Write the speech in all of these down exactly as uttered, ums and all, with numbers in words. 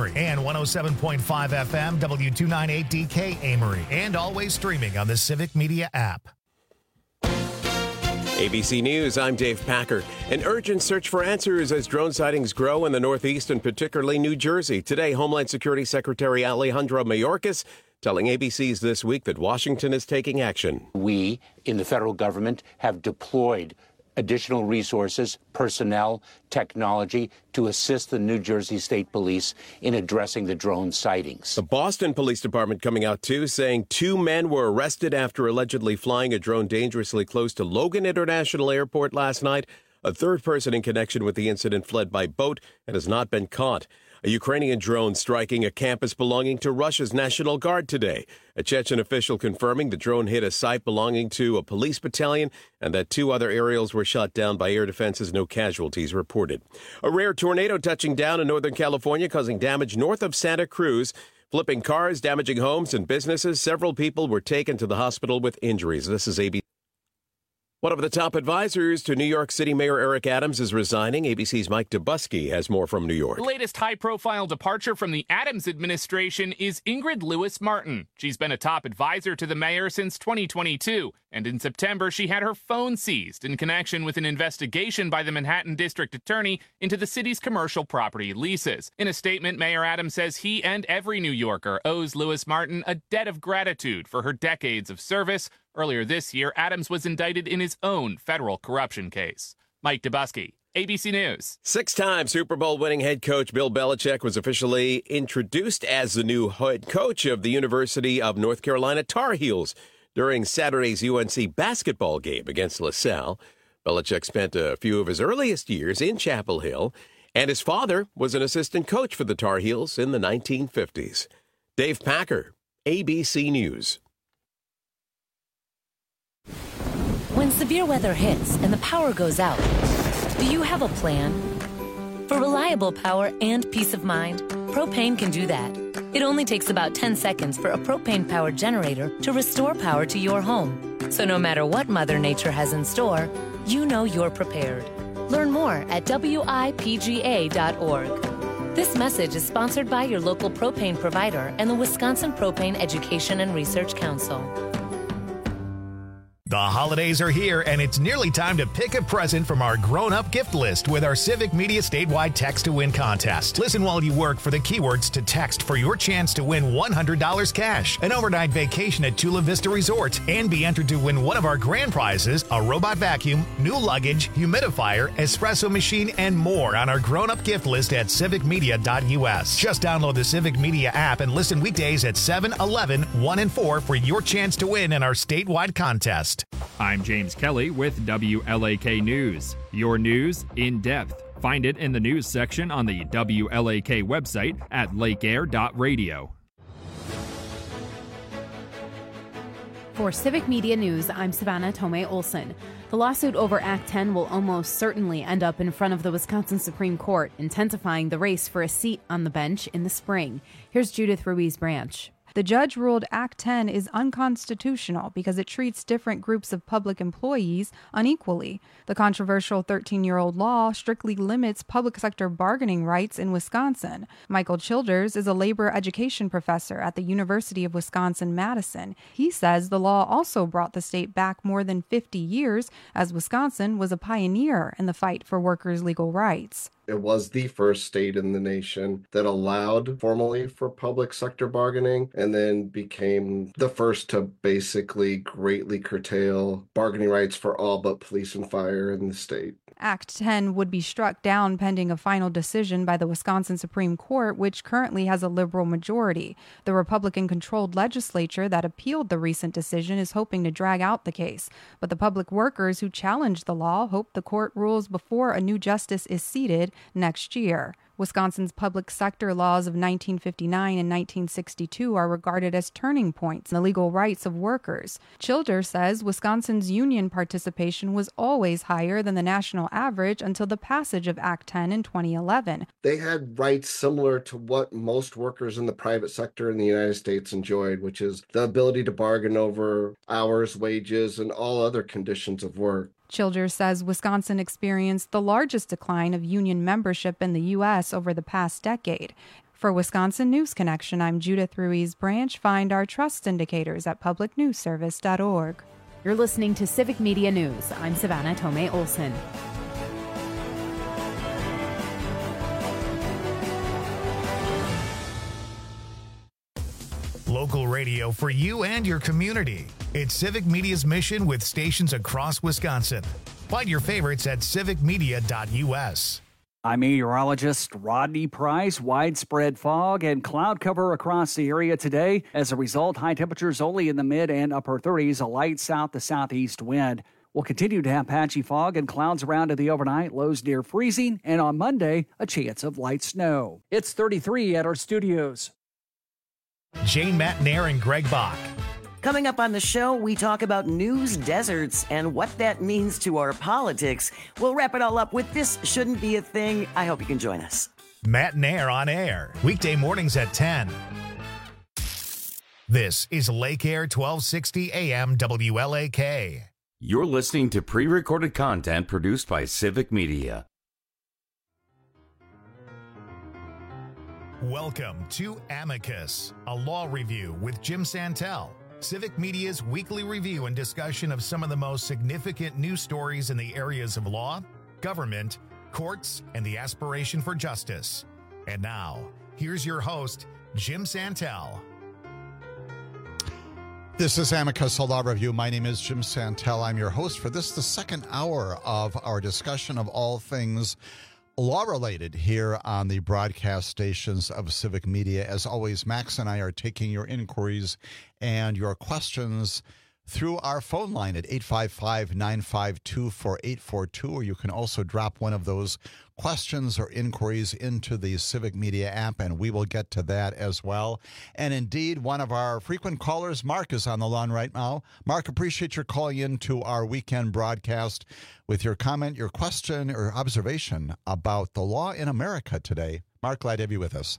Amory, and one oh seven point five F M W two ninety-eight D K Amory, and always streaming on the Civic Media app. A B C News, I'm Dave Packer. An urgent search for answers as drone sightings grow in the Northeast and particularly New Jersey. Today, Homeland Security Secretary Alejandro Mayorkas telling A B C's This Week that Washington is taking action. We in the federal government have deployed additional resources, personnel, technology to assist the New Jersey State Police in addressing the drone sightings. The Boston Police Department coming out, too, saying two men were arrested after allegedly flying a drone dangerously close to Logan International Airport last night. A third person in connection with the incident fled by boat and has not been caught. A Ukrainian drone striking a campus belonging to Russia's National Guard today. A Chechen official confirming the drone hit a site belonging to a police battalion and that two other aerials were shot down by air defenses. No casualties reported. A rare tornado touching down in Northern California, causing damage north of Santa Cruz, flipping cars, damaging homes and businesses. Several people were taken to the hospital with injuries. This is A B C. One of the top advisors to New York City Mayor Eric Adams is resigning. A B C's Mike Dubusky has more from New York. The latest high-profile departure from the Adams administration is Ingrid Lewis-Martin. She's been a top advisor to the mayor since twenty twenty-two, and in September she had her phone seized in connection with an investigation by the Manhattan District Attorney into the city's commercial property leases. In a statement, Mayor Adams says he and every New Yorker owes Lewis-Martin a debt of gratitude for her decades of service. Earlier this year, Adams was indicted in his own federal corruption case. Mike Dubusky, A B C News. Six-time Super Bowl winning head coach Bill Belichick was officially introduced as the new head coach of the University of North Carolina Tar Heels during Saturday's U N C basketball game against LaSalle. Belichick spent a few of his earliest years in Chapel Hill, and his father was an assistant coach for the Tar Heels in the nineteen fifties. Dave Packer, A B C News. When severe weather hits and the power goes out, do you have a plan? For reliable power and peace of mind, Propane can do that. It only takes about ten seconds for a propane-powered generator to restore power to your home. So no matter what Mother Nature has in store, you know you're prepared. Learn more at W I P G A dot org. This message is sponsored by your local propane provider and the Wisconsin Propane Education and Research Council. The holidays are here, and it's nearly time to pick a present from our grown-up gift list with our Civic Media statewide text-to-win contest. Listen while you work for the keywords to text for your chance to win one hundred dollars cash, an overnight vacation at Chula Vista Resort, and be entered to win one of our grand prizes, a robot vacuum, new luggage, humidifier, espresso machine, and more on our grown-up gift list at civic media dot U S. Just download the Civic Media app and listen weekdays at seven, eleven, one, and four for your chance to win in our statewide contest. I'm James Kelly with W L A K News. Your news in depth. Find it in the news section on the W L A K website at lake air dot radio. For Civic Media News, I'm Savannah Tomei Olson. The lawsuit over Act ten will almost certainly end up in front of the Wisconsin Supreme Court, intensifying the race for a seat on the bench in the spring. Here's Judith Ruiz Branch. The judge ruled Act ten is unconstitutional because it treats different groups of public employees unequally. The controversial thirteen-year-old law strictly limits public sector bargaining rights in Wisconsin. Michael Childers is a labor education professor at the University of Wisconsin-Madison. He says the law also brought the state back more than fifty years, as Wisconsin was a pioneer in the fight for workers' legal rights. It was the first state in the nation that allowed formally for public sector bargaining and then became the first to basically greatly curtail bargaining rights for all but police and fire in the state. Act ten would be struck down pending a final decision by the Wisconsin Supreme Court, which currently has a liberal majority. The Republican-controlled legislature that appealed the recent decision is hoping to drag out the case. But the public workers who challenged the law hope the court rules before a new justice is seated next year. Wisconsin's public sector laws of nineteen fifty-nine and nineteen sixty-two are regarded as turning points in the legal rights of workers. Childers says Wisconsin's union participation was always higher than the national average until the passage of Act ten in twenty eleven. They had rights similar to what most workers in the private sector in the United States enjoyed, which is the ability to bargain over hours, wages, and all other conditions of work. Childers says Wisconsin experienced the largest decline of union membership in the U S over the past decade. For Wisconsin News Connection, I'm Judith Ruiz Branch. Find our trust indicators at public news service dot org. You're listening to Civic Media News. I'm Savannah Tomei Olson. Local radio for you and your community. It's Civic Media's mission with stations across Wisconsin. Find your favorites at civic media dot u s. I'm meteorologist Rodney Price. Widespread fog and cloud cover across the area today. As a result, high temperatures only in the mid and upper thirties, a light south to southeast wind. We'll continue to have patchy fog and clouds around in the overnight, lows near freezing, and on Monday, a chance of light snow. It's thirty-three at our studios. Jane Matnair and Greg Bach. Coming up on the show, we talk about news deserts and what that means to our politics. We'll wrap it all up with This Shouldn't Be a Thing. I hope you can join us. Matnair on air, weekday mornings at ten. This is Lake Air twelve sixty A M W L A K. You're listening to pre-recorded content produced by Civic Media. Welcome to Amicus, a law review with Jim Santel. Civic Media's weekly review and discussion of some of the most significant news stories in the areas of law, government, courts, and the aspiration for justice. And now, here's your host, Jim Santel. This is Amicus, a law review. My name is Jim Santel. I'm your host for this, the second hour of our discussion of all things law-related here on the broadcast stations of Civic Media. As always, Max and I are taking your inquiries and your questions through our phone line at eight five five, nine five two, four eight four two, or you can also drop one of those questions or inquiries into the Civic Media app, and we will get to that as well. And indeed, one of our frequent callers, Mark, is on the line right now. Mark, appreciate your calling in to our weekend broadcast with your comment, your question, or observation about the law in America today. Mark, glad to have you with us.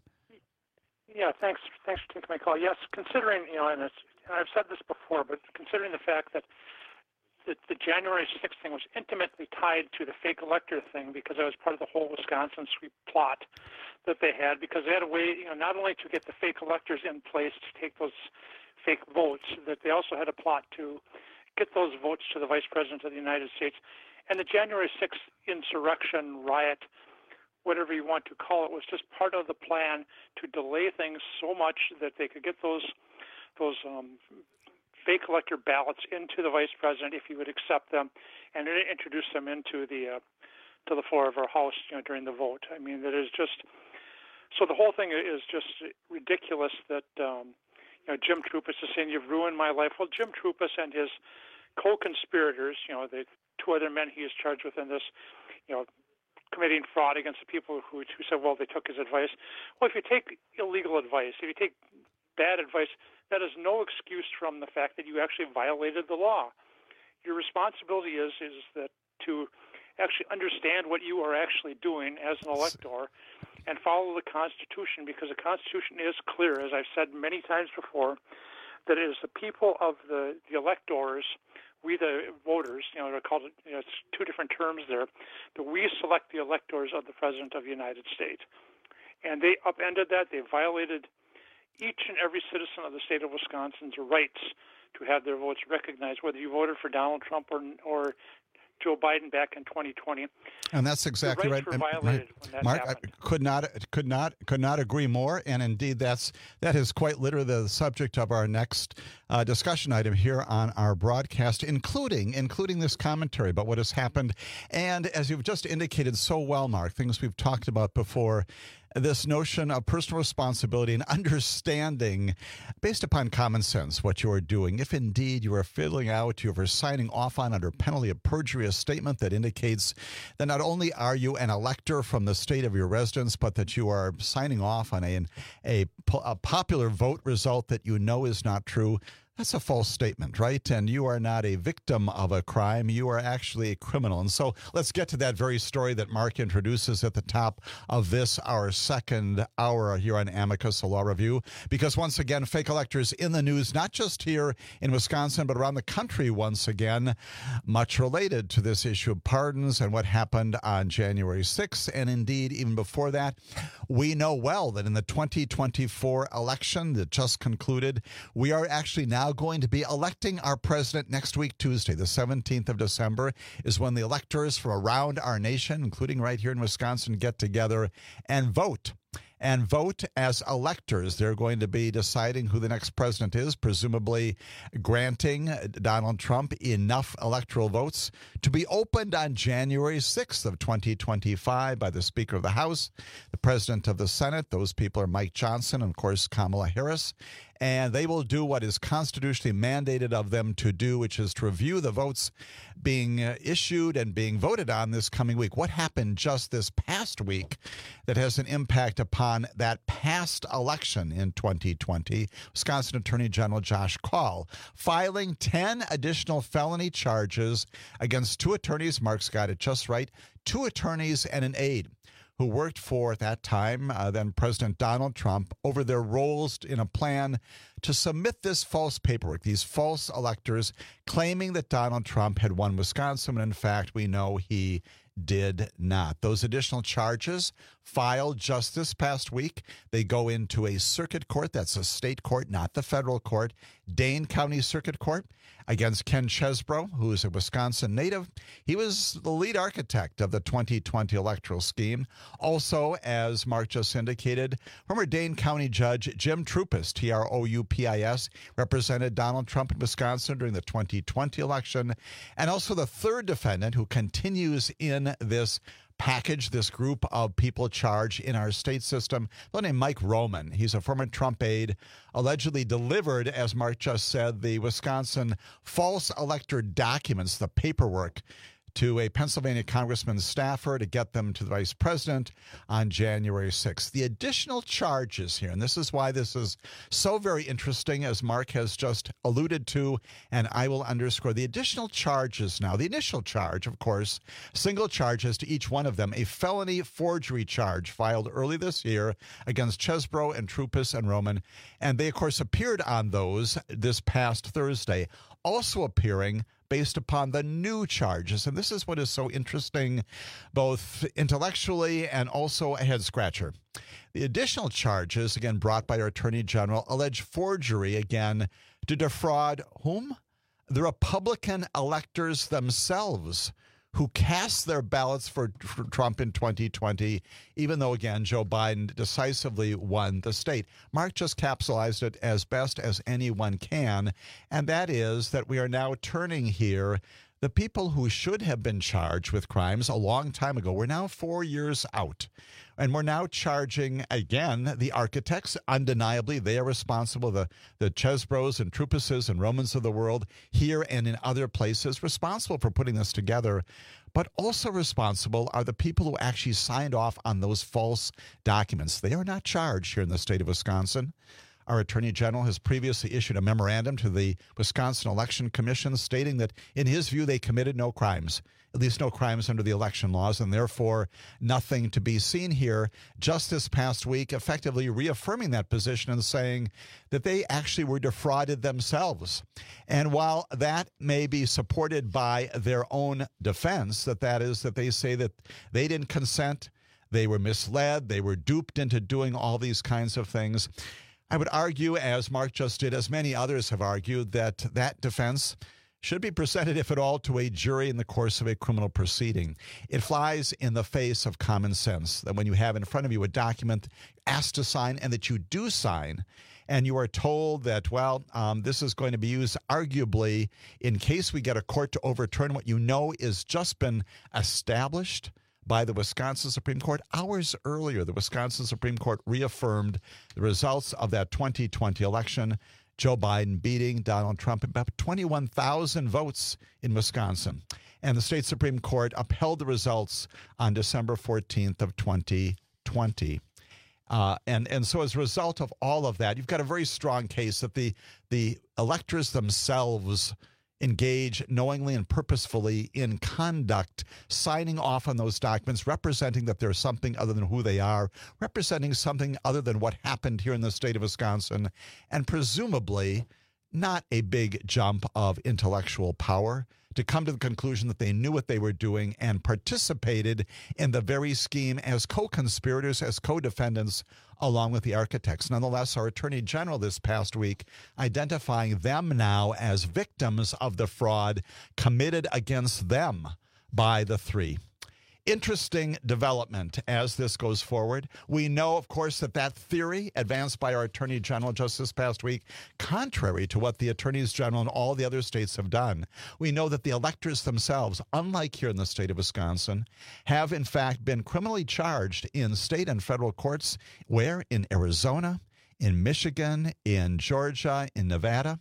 Yeah, thanks. Thanks for taking my call. Yes, considering, you know, and it's, I've said this before, but considering the fact that the, the January sixth thing was intimately tied to the fake elector thing because it was part of the whole Wisconsin sweep plot that they had, because they had a way, you know, not only to get the fake electors in place to take those fake votes, that they also had a plot to get those votes to the Vice President of the United States. And the January sixth insurrection, riot, whatever you want to call it, was just part of the plan to delay things so much that they could get those those um, fake elector ballots into the Vice President if he would accept them, and introduce them into the uh, to the floor of our House, you know, during the vote. I mean, that is just so. The whole thing is just ridiculous. That um, you know, Jim Troupas is saying you've ruined my life. Well, Jim Troupas and his co-conspirators, you know, the two other men he is charged with in this, you know, committing fraud against the people who who said, well, they took his advice. Well, if you take illegal advice, if you take bad advice, that is no excuse from the fact that you actually violated the law. Your responsibility is is that to actually understand what you are actually doing as an elector and follow the Constitution, because the Constitution is clear, as I've said many times before, that it is the people of the, the electors, we the voters, you know, they're called, you know, it's two different terms there, that we select the electors of the President of the United States. And they upended that. They violated each and every citizen of the state of Wisconsin's rights to have their votes recognized, whether you voted for Donald Trump or or Joe Biden back in twenty twenty. And that's exactly right. Were violated when that Mark, happened. I could not, could not, could not agree more. And indeed, that's that is quite literally the subject of our next uh, discussion item here on our broadcast, including including this commentary about what has happened. And as you've just indicated so well, Mark, things we've talked about before. This notion of personal responsibility and understanding, based upon common sense, what you are doing. If indeed you are filling out, you are signing off on under penalty of perjury a statement that indicates that not only are you an elector from the state of your residence, but that you are signing off on a, a, a popular vote result that you know is not true, That's a false statement, right? And you are not a victim of a crime. You are actually a criminal. And so let's get to that very story that Mark introduces at the top of this, our second hour here on Amicus, a law review. Because once again, fake electors in the news, not just here in Wisconsin, but around the country once again, much related to this issue of pardons and what happened on January sixth. And indeed, even before that, we know well that in the twenty twenty-four election that just concluded, we are actually now going to be electing our president next week, Tuesday. The seventeenth of December is when the electors from around our nation, including right here in Wisconsin, get together and vote. And vote as electors. They're going to be deciding who the next president is, presumably granting Donald Trump enough electoral votes to be opened on January sixth of twenty twenty-five by the Speaker of the House, the President of the Senate. Those people are Mike Johnson and, of course, Kamala Harris. And they will do what is constitutionally mandated of them to do, which is to review the votes being issued and being voted on this coming week. What happened just this past week that has an impact upon that past election in twenty twenty? Wisconsin Attorney General Josh Kaul filing ten additional felony charges against two attorneys. Mark's got it just right. Two attorneys and an aide who worked for, at that time, uh, then President Donald Trump, over their roles in a plan to submit this false paperwork, these false electors claiming that Donald Trump had won Wisconsin, when in fact we know he did not. Those additional charges filed just this past week, they go into a circuit court. That's a state court, not the federal court, Dane County Circuit Court, against Ken Chesbro, who is a Wisconsin native. He was the lead architect of the twenty twenty electoral scheme. Also, as Mark just indicated, former Dane County Judge Jim Troupis, T R O U P I S, represented Donald Trump in Wisconsin during the twenty twenty election. And also the third defendant who continues in this package, this group of people charged in our state system, a named Mike Roman. He's a former Trump aide, allegedly delivered, as Mark just said, the Wisconsin false elector documents, the paperwork, to a Pennsylvania congressman's staffer to get them to the vice president on January sixth. The additional charges here, and this is why this is so very interesting, as Mark has just alluded to, and I will underscore, the additional charges now, the initial charge, of course, single charges to each one of them, a felony forgery charge filed early this year against Chesbro and Troupis and Roman, and they, of course, appeared on those this past Thursday, also appearing based upon the new charges. And this is what is so interesting, both intellectually and also a head-scratcher. The additional charges, again, brought by our Attorney General, allege forgery, again, to defraud whom? The Republican electors themselves, who cast their ballots for Trump in twenty twenty, even though, again, Joe Biden decisively won the state. Mark just capsulized it as best as anyone can, and that is that we are now turning here the people who should have been charged with crimes a long time ago. We're now four years out, and we're now charging, again, the architects. Undeniably, they are responsible, the, the Chesbros and Troupises and Romans of the world here and in other places, responsible for putting this together. But also responsible are the people who actually signed off on those false documents. They are not charged here in the state of Wisconsin. Our Attorney General has previously issued a memorandum to the Wisconsin Election Commission stating that, in his view, they committed no crimes, at least no crimes under the election laws, and therefore nothing to be seen here. Just this past week, effectively reaffirming that position and saying that they actually were defrauded themselves. And while that may be supported by their own defense, that that is that they say that they didn't consent, they were misled, they were duped into doing all these kinds of things, I would argue, as Mark just did, as many others have argued, that that defense should be presented, if at all, to a jury in the course of a criminal proceeding. It flies in the face of common sense that when you have in front of you a document asked to sign and that you do sign, and you are told that, well, um, this is going to be used arguably in case we get a court to overturn what you know is just been established by the Wisconsin Supreme Court. Hours earlier, the Wisconsin Supreme Court reaffirmed the results of that twenty twenty election, Joe Biden beating Donald Trump about twenty-one thousand votes in Wisconsin. And the state Supreme Court upheld the results on December fourteenth of twenty twenty. Uh, and, and so as a result of all of that, you've got a very strong case that the the electors themselves engage knowingly and purposefully in conduct, signing off on those documents, representing that they're something other than who they are, representing something other than what happened here in the state of Wisconsin, and presumably not a big jump of intellectual power to come to the conclusion that they knew what they were doing and participated in the very scheme as co-conspirators, as co-defendants, along with the architects. Nonetheless, our Attorney General this past week identifying them now as victims of the fraud committed against them by the three. Interesting development as this goes forward. We know, of course, that that theory advanced by our Attorney General just this past week, contrary to what the Attorneys General in all the other states have done, we know that the electors themselves, unlike here in the state of Wisconsin, have in fact been criminally charged in state and federal courts, where in Arizona, in Michigan, in Georgia, in Nevada.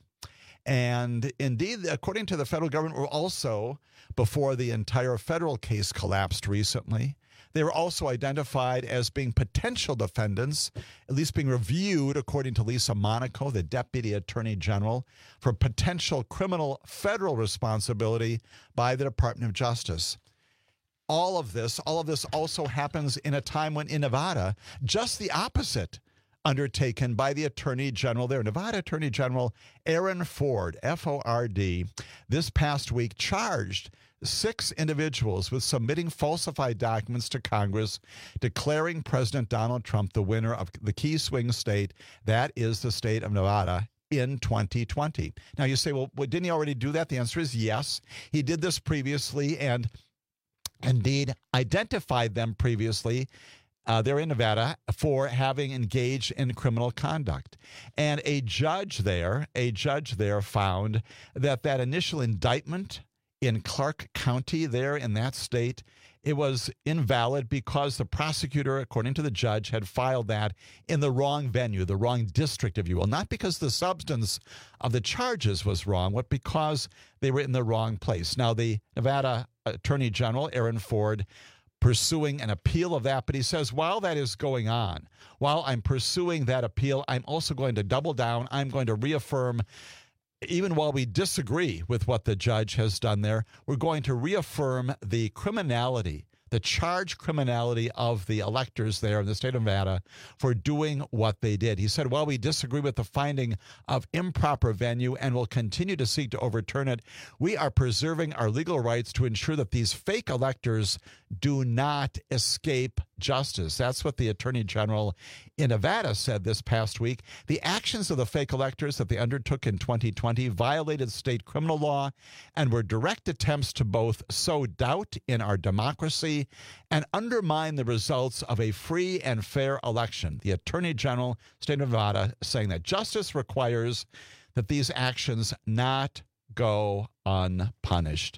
And indeed, according to the federal government, we're also, before the entire federal case collapsed recently, they were also identified as being potential defendants, at least being reviewed, according to Lisa Monaco, the Deputy Attorney General, for potential criminal federal responsibility by the Department of Justice. All of this, all of this also happens in a time when in Nevada, just the opposite undertaken by the Attorney General there. Nevada Attorney General Aaron Ford, F O R D, this past week charged six individuals with submitting falsified documents to Congress declaring President Donald Trump the winner of the key swing state, that is the state of Nevada, in twenty twenty. Now you say, well, didn't he already do that? The answer is yes. He did this previously and indeed identified them previously. Uh, they're in Nevada for having engaged in criminal conduct. And a judge there, a judge there found that that initial indictment in Clark County there in that state, it was invalid because the prosecutor, according to the judge, had filed that in the wrong venue, the wrong district, if you will. Not because the substance of the charges was wrong, but because they were in the wrong place. Now, the Nevada Attorney General, Aaron Ford, pursuing an appeal of that, but he says, while that is going on, while I'm pursuing that appeal, I'm also going to double down. I'm going to reaffirm, even while we disagree with what the judge has done there, we're going to reaffirm the criminality, the charged criminality of the electors there in the state of Nevada for doing what they did. He said, while we disagree with the finding of improper venue and will continue to seek to overturn it, we are preserving our legal rights to ensure that these fake electors do not escape justice. That's what the Attorney General in Nevada said this past week. The actions of the fake electors that they undertook in twenty twenty violated state criminal law and were direct attempts to both sow doubt in our democracy and undermine the results of a free and fair election. The Attorney General, state of Nevada, saying that justice requires that these actions not go unpunished.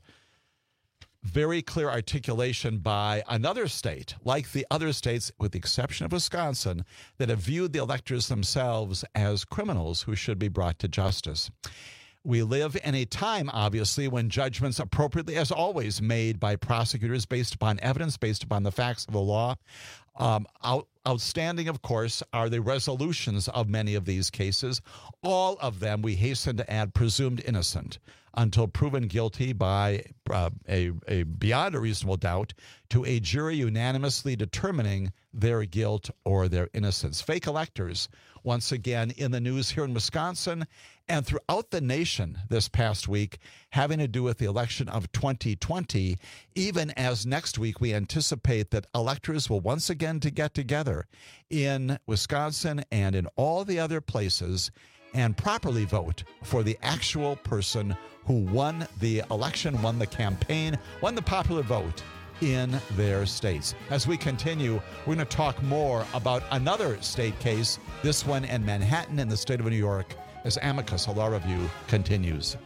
Very clear articulation by another state, like the other states, with the exception of Wisconsin, that have viewed the electors themselves as criminals who should be brought to justice. We live in a time, obviously, when judgments appropriately, as always, made by prosecutors based upon evidence, based upon the facts of the law. Um, out, outstanding, of course, are the resolutions of many of these cases. All of them, we hasten to add, presumed innocent until proven guilty by uh, a, a beyond a reasonable doubt to a jury unanimously determining their guilt or their innocence. Fake electors, once again, in the news here in Wisconsin and throughout the nation this past week, having to do with the election of twenty twenty, even as next week we anticipate that electors will once again to get together in Wisconsin and in all the other places and properly vote for the actual person who won the election, won the campaign, won the popular vote in their states. As we continue, we're going to talk more about another state case, this one in Manhattan in the state of New York, as Amicus, a law review, continues.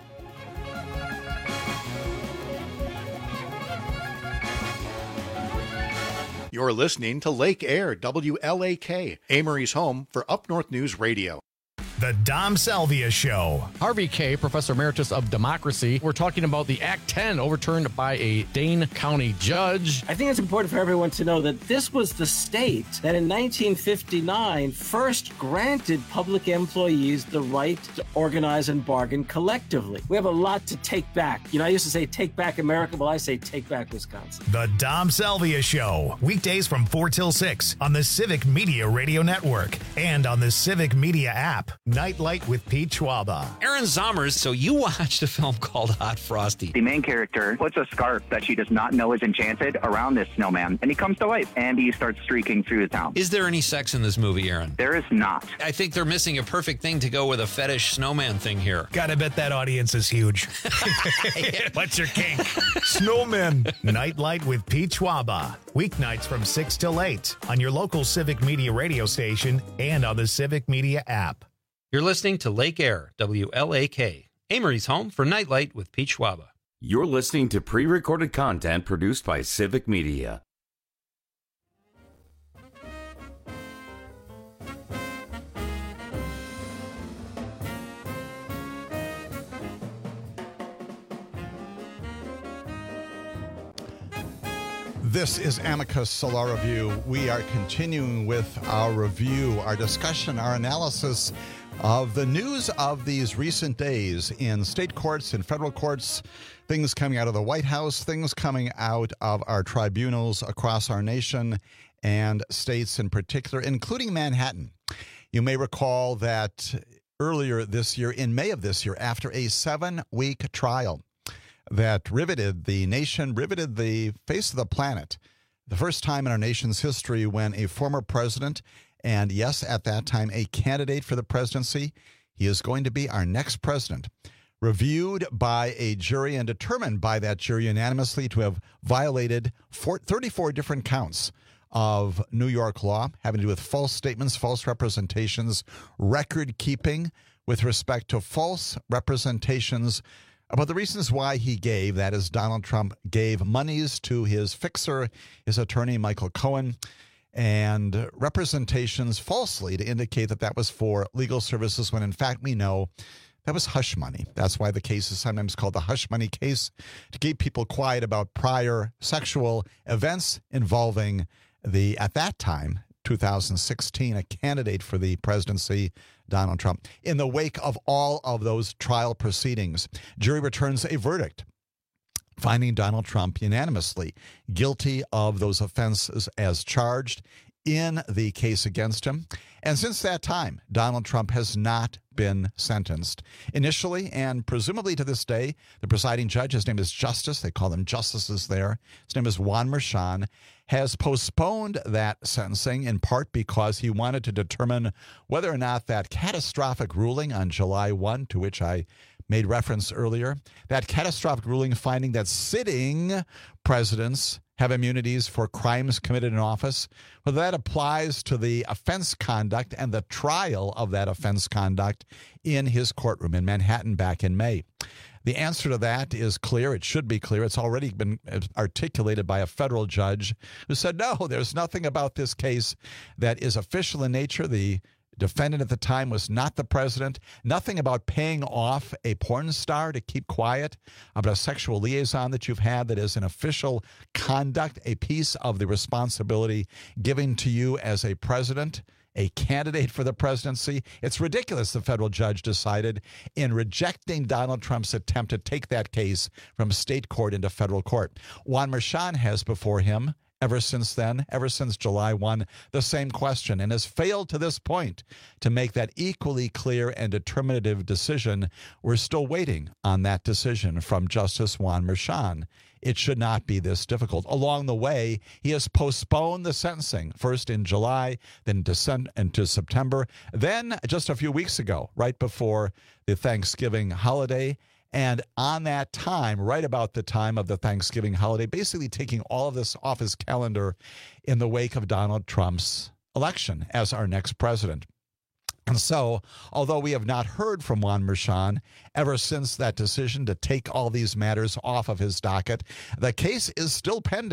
You're listening to Lake Air, W L A K, Amory's home for Up North News Radio. The Dom Salvia Show. Harvey Kaye, Professor Emeritus of Democracy. We're talking about the Act ten overturned by a Dane County judge. I think it's important for everyone to know that this was the state that in nineteen fifty-nine first granted public employees the right to organize and bargain collectively. We have a lot to take back. You know, I used to say take back America. Well, I say take back Wisconsin. The Dom Salvia Show. Weekdays from four till six on the Civic Media Radio Network and on the Civic Media app. Nightlight with Pete Schwaba. Erin Zommers, so you watched a film called Hot Frosty. The main character puts a scarf that she does not know is enchanted around this snowman, and he comes to life, and he starts streaking through the town. Is there any sex in this movie, Erin? There is not. I think they're missing a perfect thing to go with a fetish snowman thing here. Gotta bet that audience is huge. What's your kink? Snowmen. Nightlight with Pete Schwaba. Weeknights from six till eight on your local Civic Media radio station and on the Civic Media app. You're listening to Lake Air, W L A K, Amory's home for Nightlight with Pete Schwaba. You're listening to pre-recorded content produced by Civic Media. This is Amicus Solar Review. We are continuing with our review, our discussion, our analysis of the news of these recent days in state courts and federal courts, things coming out of the White House, things coming out of our tribunals across our nation and states in particular, including Manhattan. You may recall that earlier this year, in May of this year, after a seven-week trial that riveted the nation, riveted the face of the planet, the first time in our nation's history when a former president, and yes, at that time, a candidate for the presidency, he is going to be our next president, reviewed by a jury and determined by that jury unanimously to have violated thirty-four different counts of New York law having to do with false statements, false representations, record keeping with respect to false representations about the reasons why he gave, that is, Donald Trump gave monies to his fixer, his attorney, Michael Cohen, and representations falsely to indicate that that was for legal services when in fact we know that was hush money. That's why the case is sometimes called the hush money case, to keep people quiet about prior sexual events involving the, at that time, two thousand sixteen, a candidate for the presidency, Donald Trump. In the wake of all of those trial proceedings, jury returns a verdict finding Donald Trump unanimously guilty of those offenses as charged in the case against him. And since that time, Donald Trump has not been sentenced. Initially, and presumably to this day, the presiding judge, his name is Justice, they call them justices there, his name is Juan Merchan, has postponed that sentencing in part because he wanted to determine whether or not that catastrophic ruling on July first, to which I made reference earlier, that catastrophic ruling finding that sitting presidents have immunities for crimes committed in office, whether that applies to the offense conduct and the trial of that offense conduct in his courtroom in Manhattan back in May. The answer to that is clear. It should be clear. It's already been articulated by a federal judge who said, no, there's nothing about this case that is official in nature. The defendant at the time was not the president. Nothing about paying off a porn star to keep quiet about a sexual liaison that you've had that is an official conduct, a piece of the responsibility given to you as a president, a candidate for the presidency. It's ridiculous, the federal judge decided, in rejecting Donald Trump's attempt to take that case from state court into federal court. Juan Merchan has before him, ever since then, ever since July first, the same question, and has failed to this point to make that equally clear and determinative decision. We're still waiting on that decision from Justice Juan Merchan. It should not be this difficult. Along the way, he has postponed the sentencing, first in July, then into September, then just a few weeks ago, right before the Thanksgiving holiday. And on that time, right about the time of the Thanksgiving holiday, basically taking all of this off his calendar in the wake of Donald Trump's election as our next president. And so, although we have not heard from Juan Merchan ever since that decision to take all these matters off of his docket, the case is still pending.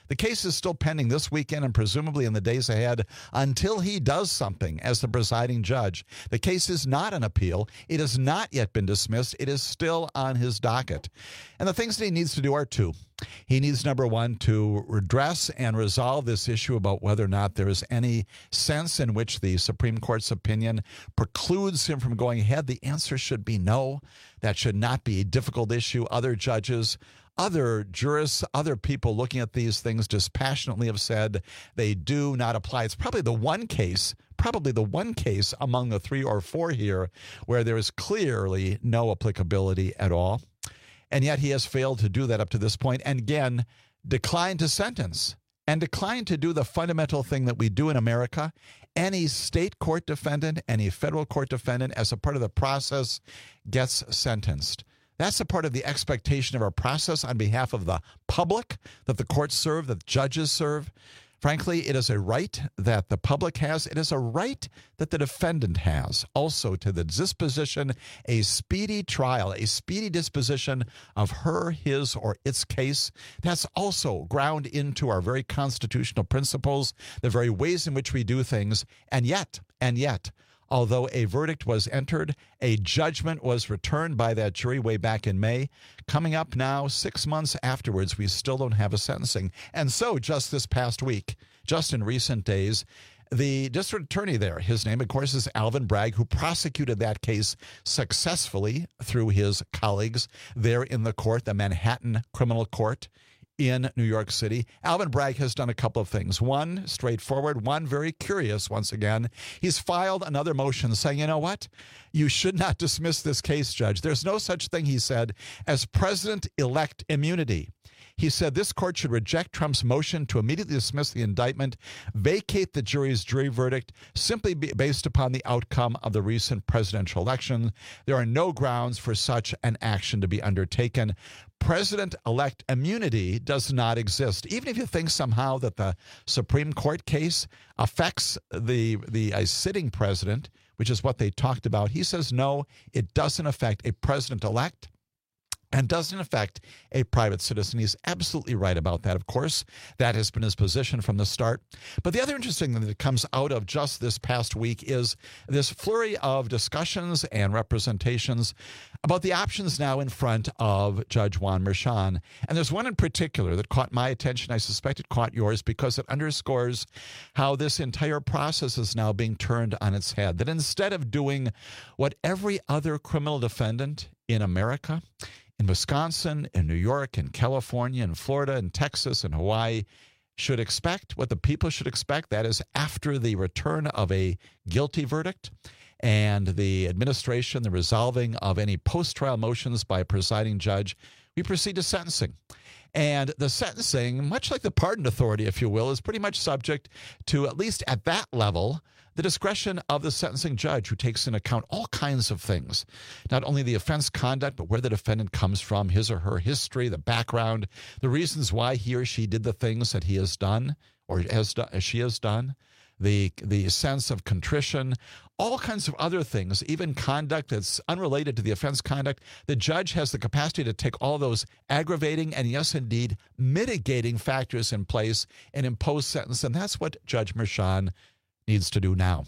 The case is still pending this weekend and presumably in the days ahead until he does something as the presiding judge. The case is not an appeal. It has not yet been dismissed. It is still on his docket. And the things that he needs to do are two. He needs, number one, to redress and resolve this issue about whether or not there is any sense in which the Supreme Court's opinion precludes him from going ahead. The answer should be no. That should not be a difficult issue. Other judges, other jurists, other people looking at these things dispassionately have said they do not apply. It's probably the one case, probably the one case among the three or four here where there is clearly no applicability at all. And yet he has failed to do that up to this point, and again, declined to sentence and declined to do the fundamental thing that we do in America. Any state court defendant, any federal court defendant, as a part of the process, gets sentenced. That's a part of the expectation of our process on behalf of the public that the courts serve, that judges serve. Frankly, it is a right that the public has. It is a right that the defendant has also to the disposition, a speedy trial, a speedy disposition of her, his, or its case. That's also ground into our very constitutional principles, the very ways in which we do things. And yet, and yet, although a verdict was entered, a judgment was returned by that jury way back in May. Coming up now, six months afterwards, we still don't have a sentencing. And so just this past week, just in recent days, the district attorney there, his name, of course, is Alvin Bragg, who prosecuted that case successfully through his colleagues there in the court, the Manhattan Criminal Court in New York City. Alvin Bragg has done a couple of things. One, straightforward. One, very curious, once again. He's filed another motion saying, you know what? You should not dismiss this case, Judge. There's no such thing, he said, as president-elect immunity. He said this court should reject Trump's motion to immediately dismiss the indictment, vacate the jury's jury verdict, simply based upon the outcome of the recent presidential election. There are no grounds for such an action to be undertaken. President-elect immunity does not exist. Even if you think somehow that the Supreme Court case affects the, the uh, sitting president, which is what they talked about, he says no, it doesn't affect a president-elect and doesn't affect a private citizen. He's absolutely right about that, of course. That has been his position from the start. But the other interesting thing that comes out of just this past week is this flurry of discussions and representations about the options now in front of Judge Juan Merchan. And there's one in particular that caught my attention. I suspect it caught yours because it underscores how this entire process is now being turned on its head. That instead of doing what every other criminal defendant in America, in Wisconsin, in New York, in California, in Florida, in Texas, and Hawaii, should expect, what the people should expect, that is after the return of a guilty verdict and the administration, the resolving of any post-trial motions by a presiding judge, we proceed to sentencing. And the sentencing, much like the pardon authority, if you will, is pretty much subject to, at least at that level, the discretion of the sentencing judge, who takes into account all kinds of things, not only the offense conduct, but where the defendant comes from, his or her history, the background, the reasons why he or she did the things that he has done or has done, she has done, the the sense of contrition, all kinds of other things, even conduct that's unrelated to the offense conduct. The judge has the capacity to take all those aggravating and, yes, indeed, mitigating factors in place and impose sentence. And that's what Judge Merchan needs to do now.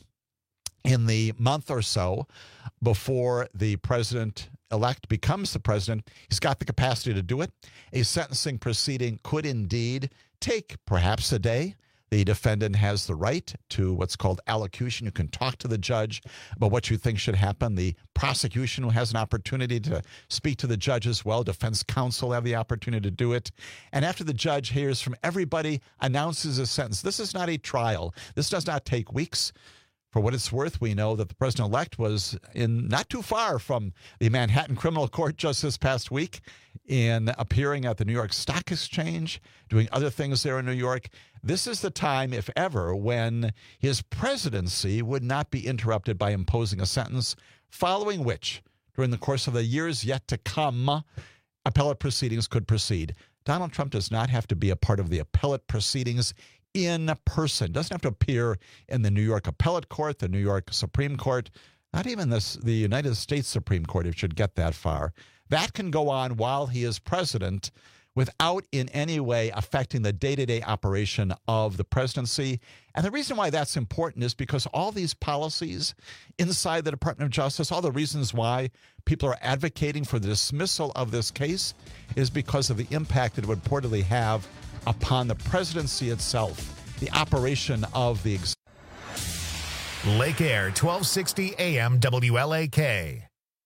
In the month or so before the president-elect becomes the president, he's got the capacity to do it. A sentencing proceeding could indeed take perhaps a day. The defendant has the right to what's called allocution. You can talk to the judge about what you think should happen. The prosecution has an opportunity to speak to the judge as well. Defense counsel have the opportunity to do it. And after the judge hears from everybody, announces a sentence. This is not a trial. This does not take weeks. For what it's worth, we know that the president-elect was in not too far from the Manhattan Criminal Court just this past week in appearing at the New York Stock Exchange, doing other things there in New York. This is the time, if ever, when his presidency would not be interrupted by imposing a sentence, following which, during the course of the years yet to come, appellate proceedings could proceed. Donald Trump does not have to be a part of the appellate proceedings in person. Doesn't have to appear in the New York Appellate Court, the New York Supreme Court, not even this, the United States Supreme Court, if it should get that far. That can go on while he is president without in any way affecting the day-to-day operation of the presidency. And the reason why that's important is because all these policies inside the Department of Justice, all the reasons why people are advocating for the dismissal of this case is because of the impact it would reportedly have upon the presidency itself, the operation of the ex- Lake Air, twelve sixty A M W L A K.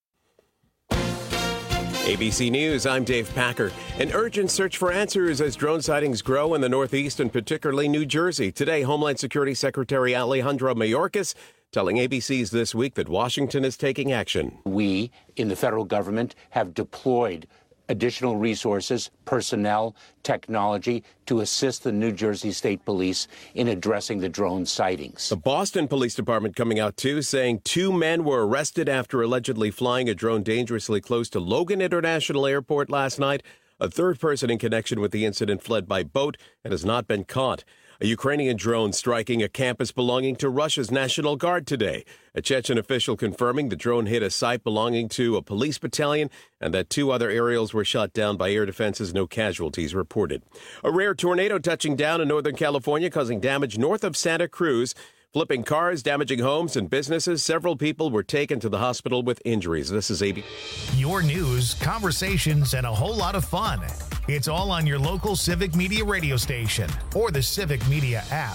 A B C News, I'm Dave Packer. An urgent search for answers as drone sightings grow in the Northeast and particularly New Jersey. Today, Homeland Security Secretary Alejandro Mayorkas telling A B C's This Week that Washington is taking action. We in the federal government have deployed additional resources, personnel, technology to assist the New Jersey State Police in addressing the drone sightings. The Boston Police Department coming out, too, saying two men were arrested after allegedly flying a drone dangerously close to Logan International Airport last night. A third person in connection with the incident fled by boat and has not been caught. A Ukrainian drone striking a campus belonging to Russia's National Guard today. A Chechen official confirming the drone hit a site belonging to a police battalion and that two other aerials were shot down by air defenses. No casualties reported. A rare tornado touching down in Northern California, causing damage north of Santa Cruz. Flipping cars, damaging homes and businesses. Several people were taken to the hospital with injuries. This is A B C. Your news, conversations, and a whole lot of fun. It's all on your local Civic Media radio station or the Civic Media app.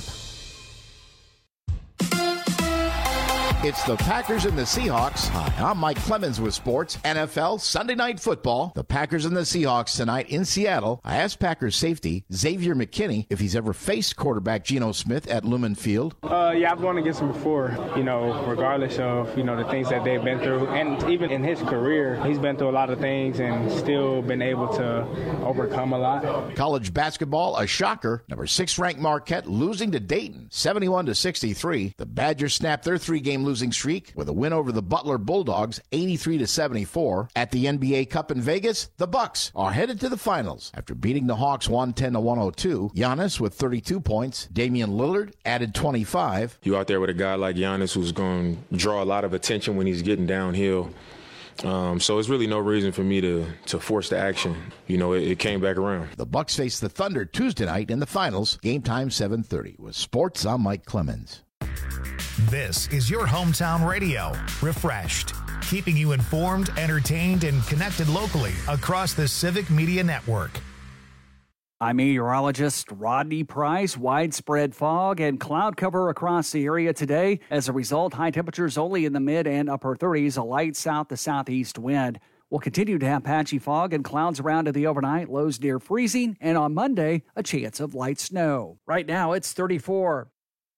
It's the Packers and the Seahawks. Hi, I'm Mike Clemens with sports. N F L Sunday Night Football. The Packers and the Seahawks tonight in Seattle. I asked Packers safety Xavier McKinney if he's ever faced quarterback Geno Smith at Lumen Field. Uh, yeah, I've gone against him before, you know, regardless of, you know, the things that they've been through. And even in his career, he's been through a lot of things and still been able to overcome a lot. College basketball, a shocker. Number six ranked Marquette losing to Dayton, seventy-one to sixty-three. The Badgers snapped their three-game losing streak with a win over the Butler Bulldogs, eighty-three to seventy-four. At the N B A Cup in Vegas, the Bucks are headed to the finals after beating the Hawks one ten to one oh two. Giannis with thirty-two points. Damian Lillard added twenty-five. You out there with a guy like Giannis who's going to draw a lot of attention when he's getting downhill. Um, so it's really no reason for me to to force the action. You know, it, it came back around. The Bucks face the Thunder Tuesday night in the finals. Game time seven thirty. With sports, I'm Mike Clemens. This is your hometown radio, refreshed, keeping you informed, entertained, and connected locally across the Civic Media Network. I'm meteorologist Rodney Price. Widespread fog and cloud cover across the area today. As a result, high temperatures only in the mid and upper thirties, a light south to southeast wind. We'll continue to have patchy fog and clouds around in the overnight, lows near freezing, and on Monday, a chance of light snow. Right now, it's thirty-four.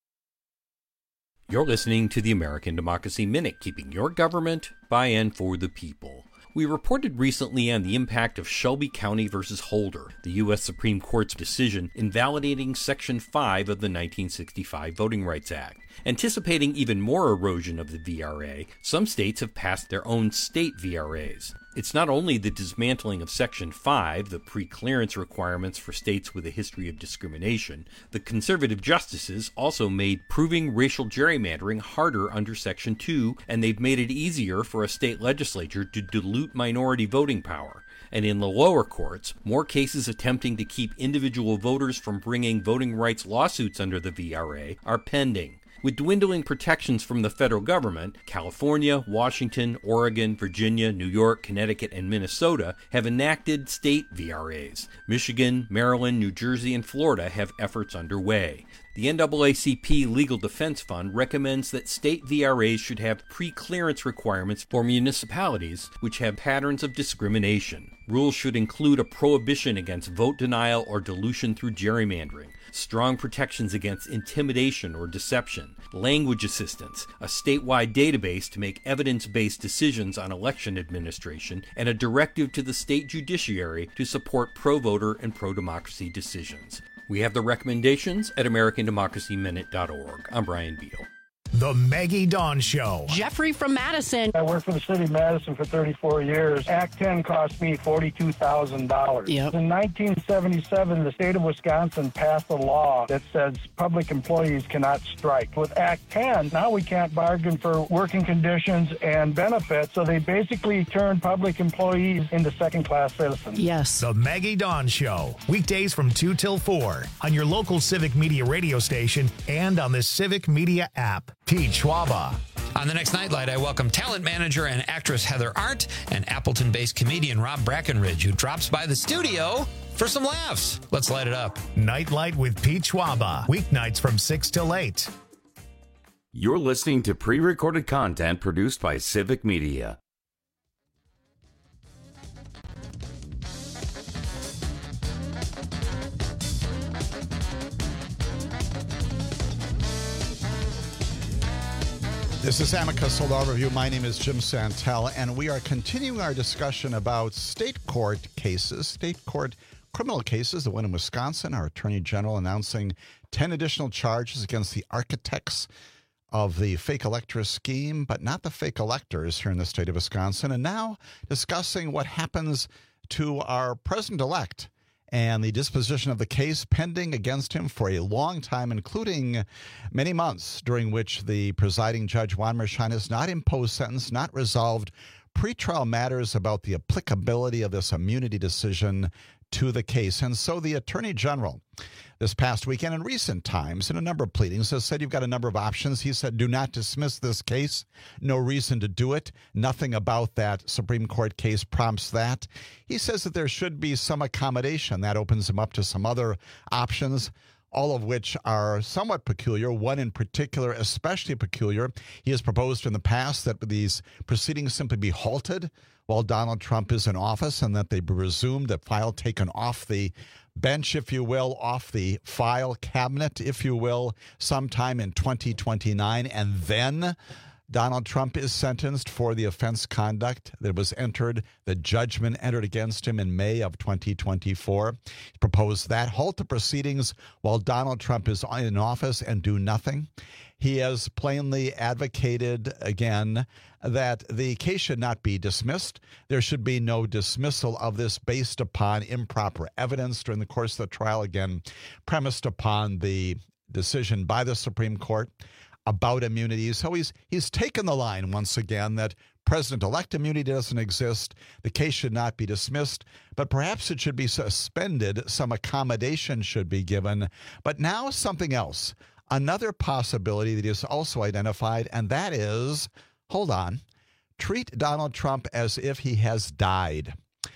You're listening to the American Democracy Minute, keeping your government by and for the people. We reported recently on the impact of Shelby County versus Holder, the U S Supreme Court's decision invalidating Section five of the nineteen sixty-five Voting Rights Act. Anticipating even more erosion of the V R A, some states have passed their own state V R As. It's not only the dismantling of Section five, the pre-clearance requirements for states with a history of discrimination. The conservative justices also made proving racial gerrymandering harder under Section two, and they've made it easier for a state legislature to dilute minority voting power. And in the lower courts, more cases attempting to keep individual voters from bringing voting rights lawsuits under the V R A are pending. With dwindling protections from the federal government, California, Washington, Oregon, Virginia, New York, Connecticut, and Minnesota have enacted state V R As. Michigan, Maryland, New Jersey, and Florida have efforts underway. The N double A C P Legal Defense Fund recommends that state V R As should have pre-clearance requirements for municipalities which have patterns of discrimination. Rules should include a prohibition against vote denial or dilution through gerrymandering, strong protections against intimidation or deception, language assistance, a statewide database to make evidence-based decisions on election administration, and a directive to the state judiciary to support pro-voter and pro-democracy decisions. We have the recommendations at American Democracy Minute dot org. I'm Brian Beal. The Maggie Dawn Show. Jeffrey from Madison. I worked for the city of Madison for thirty-four years. Act ten cost me forty-two thousand dollars. Yep. In nineteen seventy-seven, the state of Wisconsin passed a law that says public employees cannot strike. With Act ten, now we can't bargain for working conditions and benefits, so they basically turned public employees into second-class citizens. Yes. The Maggie Dawn Show. Weekdays from two till four on your local Civic Media radio station and on the Civic Media app. Pete Schwaba. On the next Nightlight, I welcome talent manager and actress Heather Arndt and Appleton-based comedian Rob Brackenridge, who drops by the studio for some laughs. Let's light it up. Nightlight with Pete Schwaba. Weeknights from six till eight. You're listening to pre-recorded content produced by Civic Media. This is Amicus Law Review. My name is Jim Santel, and we are continuing our discussion about state court cases, state court criminal cases. The one in Wisconsin, our Attorney General announcing ten additional charges against the architects of the fake elector scheme, but not the fake electors here in the state of Wisconsin. And now discussing what happens to our president-elect and the disposition of the case pending against him for a long time, including many months, during which the presiding judge, Juan Merchan, has not imposed sentence, not resolved pretrial matters about the applicability of this immunity decision to the case. And so the Attorney General this past weekend, in recent times, in a number of pleadings, has said you've got a number of options. He said, do not dismiss this case. No reason to do it. Nothing about that Supreme Court case prompts that. He says that there should be some accommodation. That opens him up to some other options, all of which are somewhat peculiar. One in particular, especially peculiar. He has proposed in the past that these proceedings simply be halted while Donald Trump is in office, and that they be resumed, that file taken off the bench, if you will, off the file cabinet, if you will, sometime in twenty twenty-nine. And then Donald Trump is sentenced for the offense conduct that was entered, the judgment entered against him in May of twenty twenty-four. He proposed that, halt the proceedings while Donald Trump is in office and do nothing. He has plainly advocated, again, that the case should not be dismissed. There should be no dismissal of this based upon improper evidence during the course of the trial, again, premised upon the decision by the Supreme Court about immunity. So he's he's taken the line once again that president-elect immunity doesn't exist. The case should not be dismissed, but perhaps it should be suspended. Some accommodation should be given. But now something else. Another possibility that is also identified, and that is, hold on, treat Donald Trump as if he has died.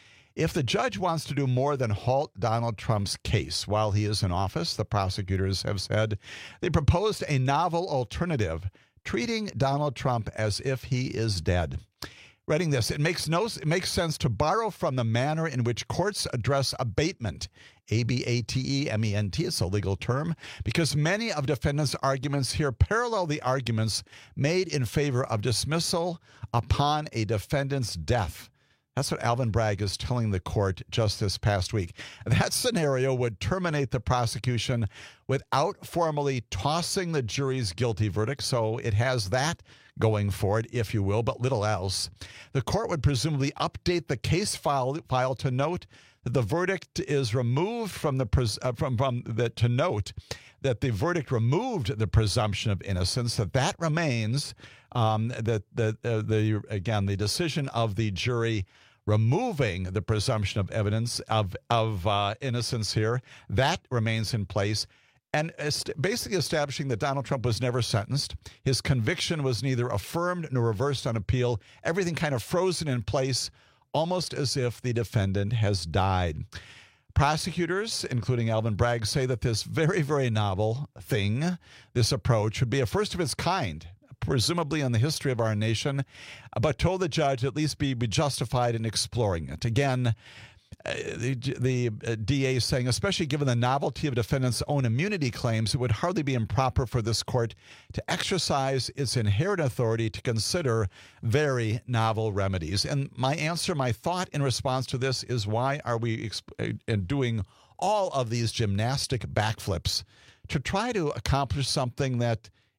If the judge wants to do more than halt Donald Trump's case while he is in office, the prosecutors have said, they proposed a novel alternative, treating Donald Trump as if he is dead. Reading this, it makes no it makes sense to borrow from the manner in which courts address abatement, A B A T E M E N T, it's a legal term, because many of defendants' arguments here parallel the arguments made in favor of dismissal upon a defendant's death. That's what Alvin Bragg is telling the court just this past week. That scenario would terminate the prosecution without formally tossing the jury's guilty verdict, so it has that going for it, if you will, but little else. The court would presumably update the case file, file to note that the verdict is removed from the pres- uh, from from the to note that the verdict removed the presumption of innocence. That that remains. Um, that the uh, the again the decision of the jury removing the presumption of evidence of of uh, innocence here, that remains in place. And basically establishing that Donald Trump was never sentenced. His conviction was neither affirmed nor reversed on appeal. Everything kind of frozen in place, almost as if the defendant has died. Prosecutors, including Alvin Bragg, say that this very, very novel thing, this approach, would be a first of its kind, presumably in the history of our nation, but told the judge at least be, be justified in exploring it. Again, Uh, the, the uh, D A is saying, especially given the novelty of defendants' own immunity claims, it would hardly be improper for this court to exercise its inherent authority to consider very novel remedies. And my answer, my thought in response to this is, why are we exp- uh, doing all of these gymnastic backflips to try to accomplish something that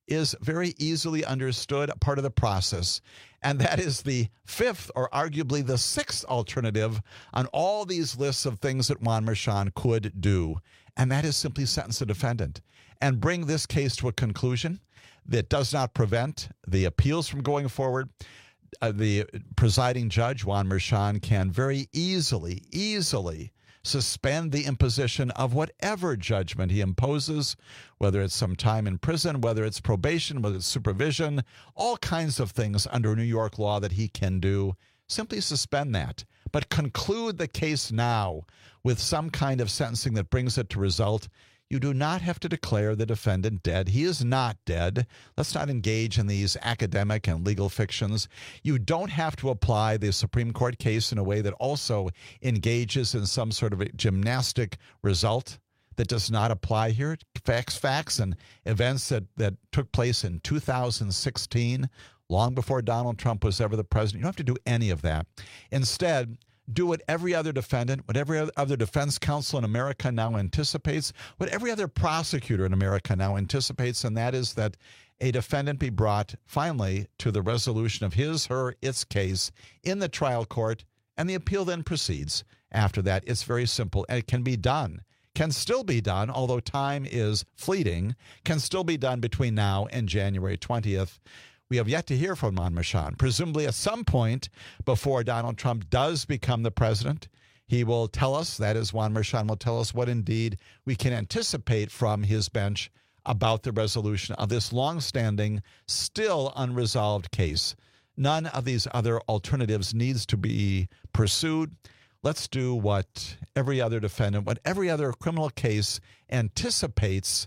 is very easily understood, a part of the process. And that is the fifth, or arguably the sixth alternative on all these lists of things that Juan Merchan could do. And that is simply sentence the defendant and bring this case to a conclusion that does not prevent the appeals from going forward. Uh, the presiding judge, Juan Merchan, can very easily, easily suspend the imposition of whatever judgment he imposes, whether it's some time in prison, whether it's probation, whether it's supervision, all kinds of things under New York law that he can do. Simply suspend that, but conclude the case now with some kind of sentencing that brings it to result. You do not have to declare the defendant dead. He is not dead. Let's not engage in these academic and legal fictions. You don't have to apply the Supreme Court case in a way that also engages in some sort of a gymnastic result that does not apply here. Facts, facts, and events that, that took place in two thousand sixteen, long before Donald Trump was ever the president. You don't have to do any of that. Instead, do what every other defendant, what every other defense counsel in America now anticipates, what every other prosecutor in America now anticipates, and that is that a defendant be brought finally to the resolution of his, her, its case in the trial court, and the appeal then proceeds. After that, it's very simple, and it can be done. Can still be done, although time is fleeting, can still be done between now and January twentieth. We have yet to hear from Juan Merchan. Presumably at some point before Donald Trump does become the president, he will tell us, that is, Juan Merchan will tell us what indeed we can anticipate from his bench about the resolution of this longstanding, still unresolved case. None of these other alternatives needs to be pursued. Let's do what every other defendant, what every other criminal case anticipates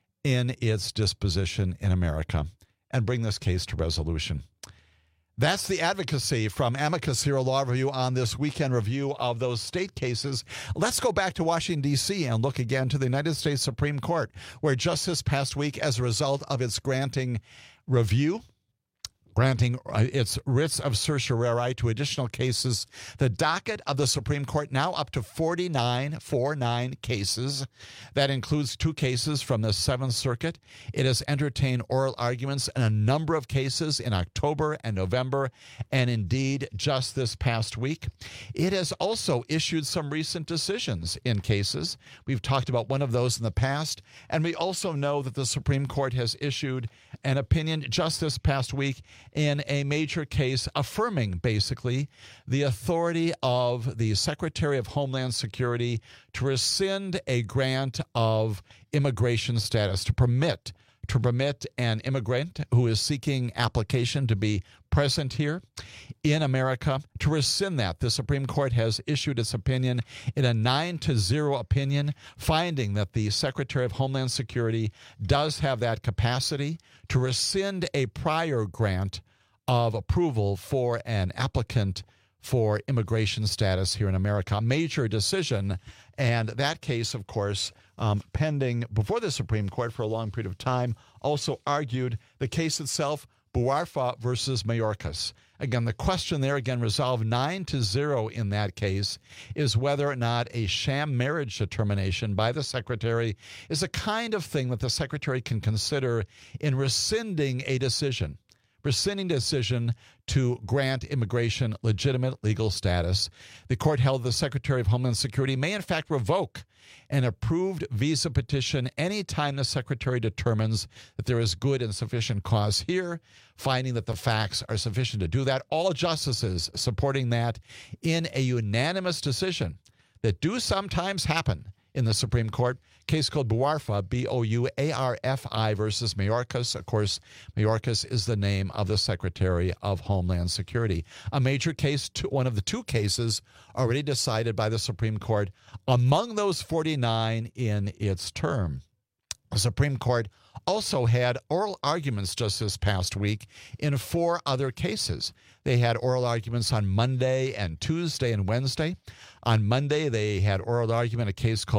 in its disposition in America, and bring this case to resolution. That's the advocacy from Amicus Hero Law Review on this weekend review of those state cases. Let's go back to Washington, D C and look again to the United States Supreme Court, where just this past week, as a result of its granting review, granting its writs of certiorari to additional cases, the docket of the Supreme Court now up to forty-nine, forty-nine cases. That includes two cases from the Seventh Circuit. It has entertained oral arguments in a number of cases in October and November, and indeed just this past week. It has also issued some recent decisions in cases. We've talked about one of those in the past, and we also know that the Supreme Court has issued an opinion just this past week in a major case affirming, basically, the authority of the Secretary of Homeland Security to rescind a grant of immigration status, to permit to permit an immigrant who is seeking application to be present here in America, to rescind that. The Supreme Court has issued its opinion in a nine to zero opinion, finding that the Secretary of Homeland Security does have that capacity to rescind a prior grant of approval for an applicant for immigration status here in America. A major decision, and that case, of course, um, pending before the Supreme Court for a long period of time, also argued the case itself, Bouarfa versus Mayorkas. Again, the question there, again, resolved nine to zero in that case, is whether or not a sham marriage determination by the Secretary is a kind of thing that the Secretary can consider in rescinding a decision. rescinding decision to grant immigration legitimate legal status. The court held the Secretary of Homeland Security may in fact revoke an approved visa petition anytime the Secretary determines that there is good and sufficient cause here, finding that the facts are sufficient to do that. All justices supporting that in a unanimous decision that do sometimes happen in the Supreme Court. Case called Bouarfa, B O U A R F I versus Mayorkas. Of course, Mayorkas is the name of the Secretary of Homeland Security. A major case, to, one of the two cases already decided by the Supreme Court among those forty-nine in its term. The Supreme Court also had oral arguments just this past week in four other cases. They had oral arguments on Monday and Tuesday and Wednesday. On Monday, they had oral argument, a case called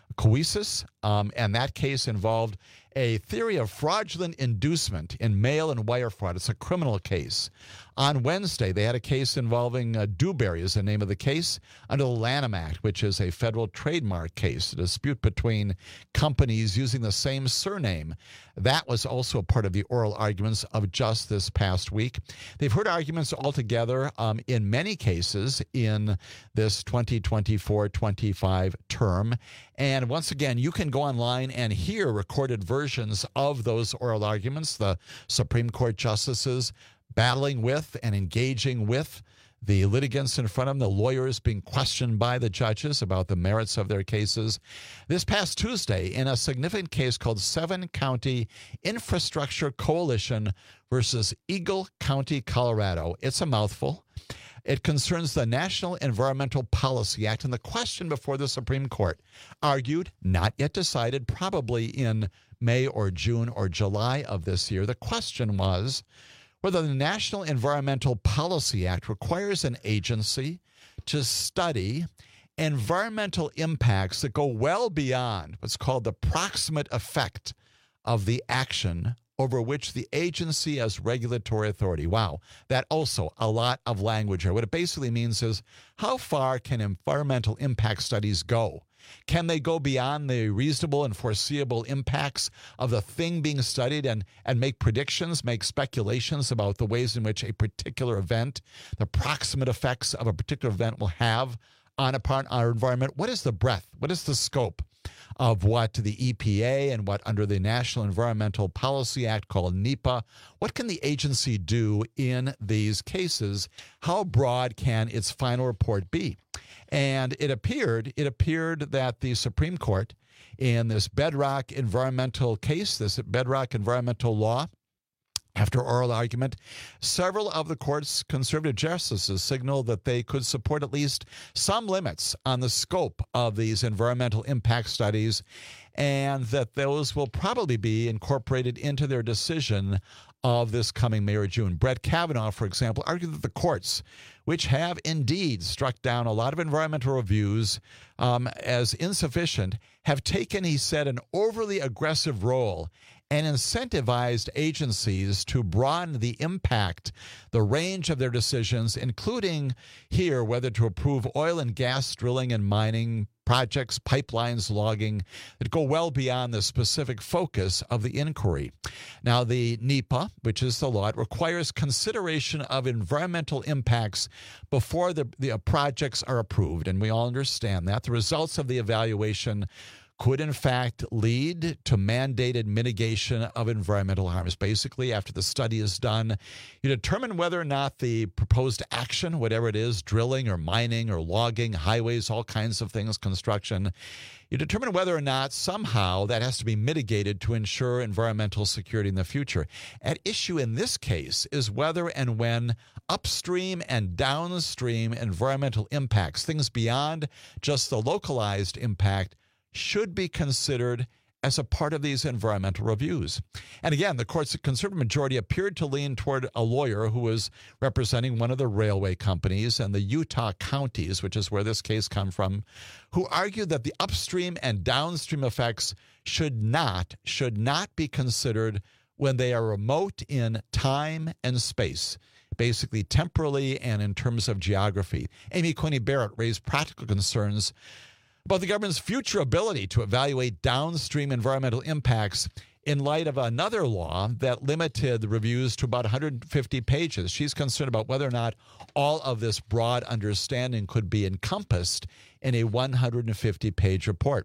Coesis, um, and that case involved a theory of fraudulent inducement in mail and wire fraud. It's a criminal case. On Wednesday, they had a case involving uh, Dewberry is the name of the case, under the Lanham Act, which is a federal trademark case, a dispute between companies using the same surname. That was also part of the oral arguments of just this past week. They've heard arguments altogether um, in many cases in this twenty twenty-four twenty-five term. And once again, you can go online and hear recorded versions of those oral arguments, the Supreme Court justices battling with and engaging with the litigants in front of them, the lawyers being questioned by the judges about the merits of their cases. This past Tuesday, in a significant case called Seven County Infrastructure Coalition versus Eagle County, Colorado. It's a mouthful. It concerns the National Environmental Policy Act, and the question before the Supreme Court, argued, not yet decided, probably in May or June or July of this year. The question was whether the National Environmental Policy Act requires an agency to study environmental impacts that go well beyond what's called the proximate effect of the action over which the agency has regulatory authority. Wow, that also a lot of language here. What it basically means is, how far can environmental impact studies go? Can they go beyond the reasonable and foreseeable impacts of the thing being studied and, and make predictions, make speculations about the ways in which a particular event, the proximate effects of a particular event will have on upon our environment? What is the breadth? What is the scope of what the E P A and what under the National Environmental Policy Act called NEPA, what can the agency do in these cases? How broad can its final report be? And it appeared, it appeared that the Supreme Court in this bedrock environmental case, this bedrock environmental law, after oral argument, several of the court's conservative justices signaled that they could support at least some limits on the scope of these environmental impact studies, and that those will probably be incorporated into their decision of this coming May or June. Brett Kavanaugh, for example, argued that the courts, which have indeed struck down a lot of environmental reviews um, as insufficient, have taken, he said, an overly aggressive role and incentivized agencies to broaden the impact, the range of their decisions, including here whether to approve oil and gas drilling and mining projects, pipelines, logging, that go well beyond the specific focus of the inquiry. Now, the NEPA, which is the law, it requires consideration of environmental impacts before the, the projects are approved, and we all understand that. The results of the evaluation could, in fact, lead to mandated mitigation of environmental harms. Basically, after the study is done, you determine whether or not the proposed action, whatever it is, drilling or mining or logging, highways, all kinds of things, construction, you determine whether or not somehow that has to be mitigated to ensure environmental security in the future. At issue in this case is whether and when upstream and downstream environmental impacts, things beyond just the localized impact, should be considered as a part of these environmental reviews. And again, the court's conservative majority appeared to lean toward a lawyer who was representing one of the railway companies and the Utah counties, which is where this case comes from, who argued that the upstream and downstream effects should not, should not be considered when they are remote in time and space, basically temporally and in terms of geography. Amy Coney Barrett raised practical concerns about the government's future ability to evaluate downstream environmental impacts in light of another law that limited the reviews to about one hundred fifty pages. She's concerned about whether or not all of this broad understanding could be encompassed in a one hundred fifty page report.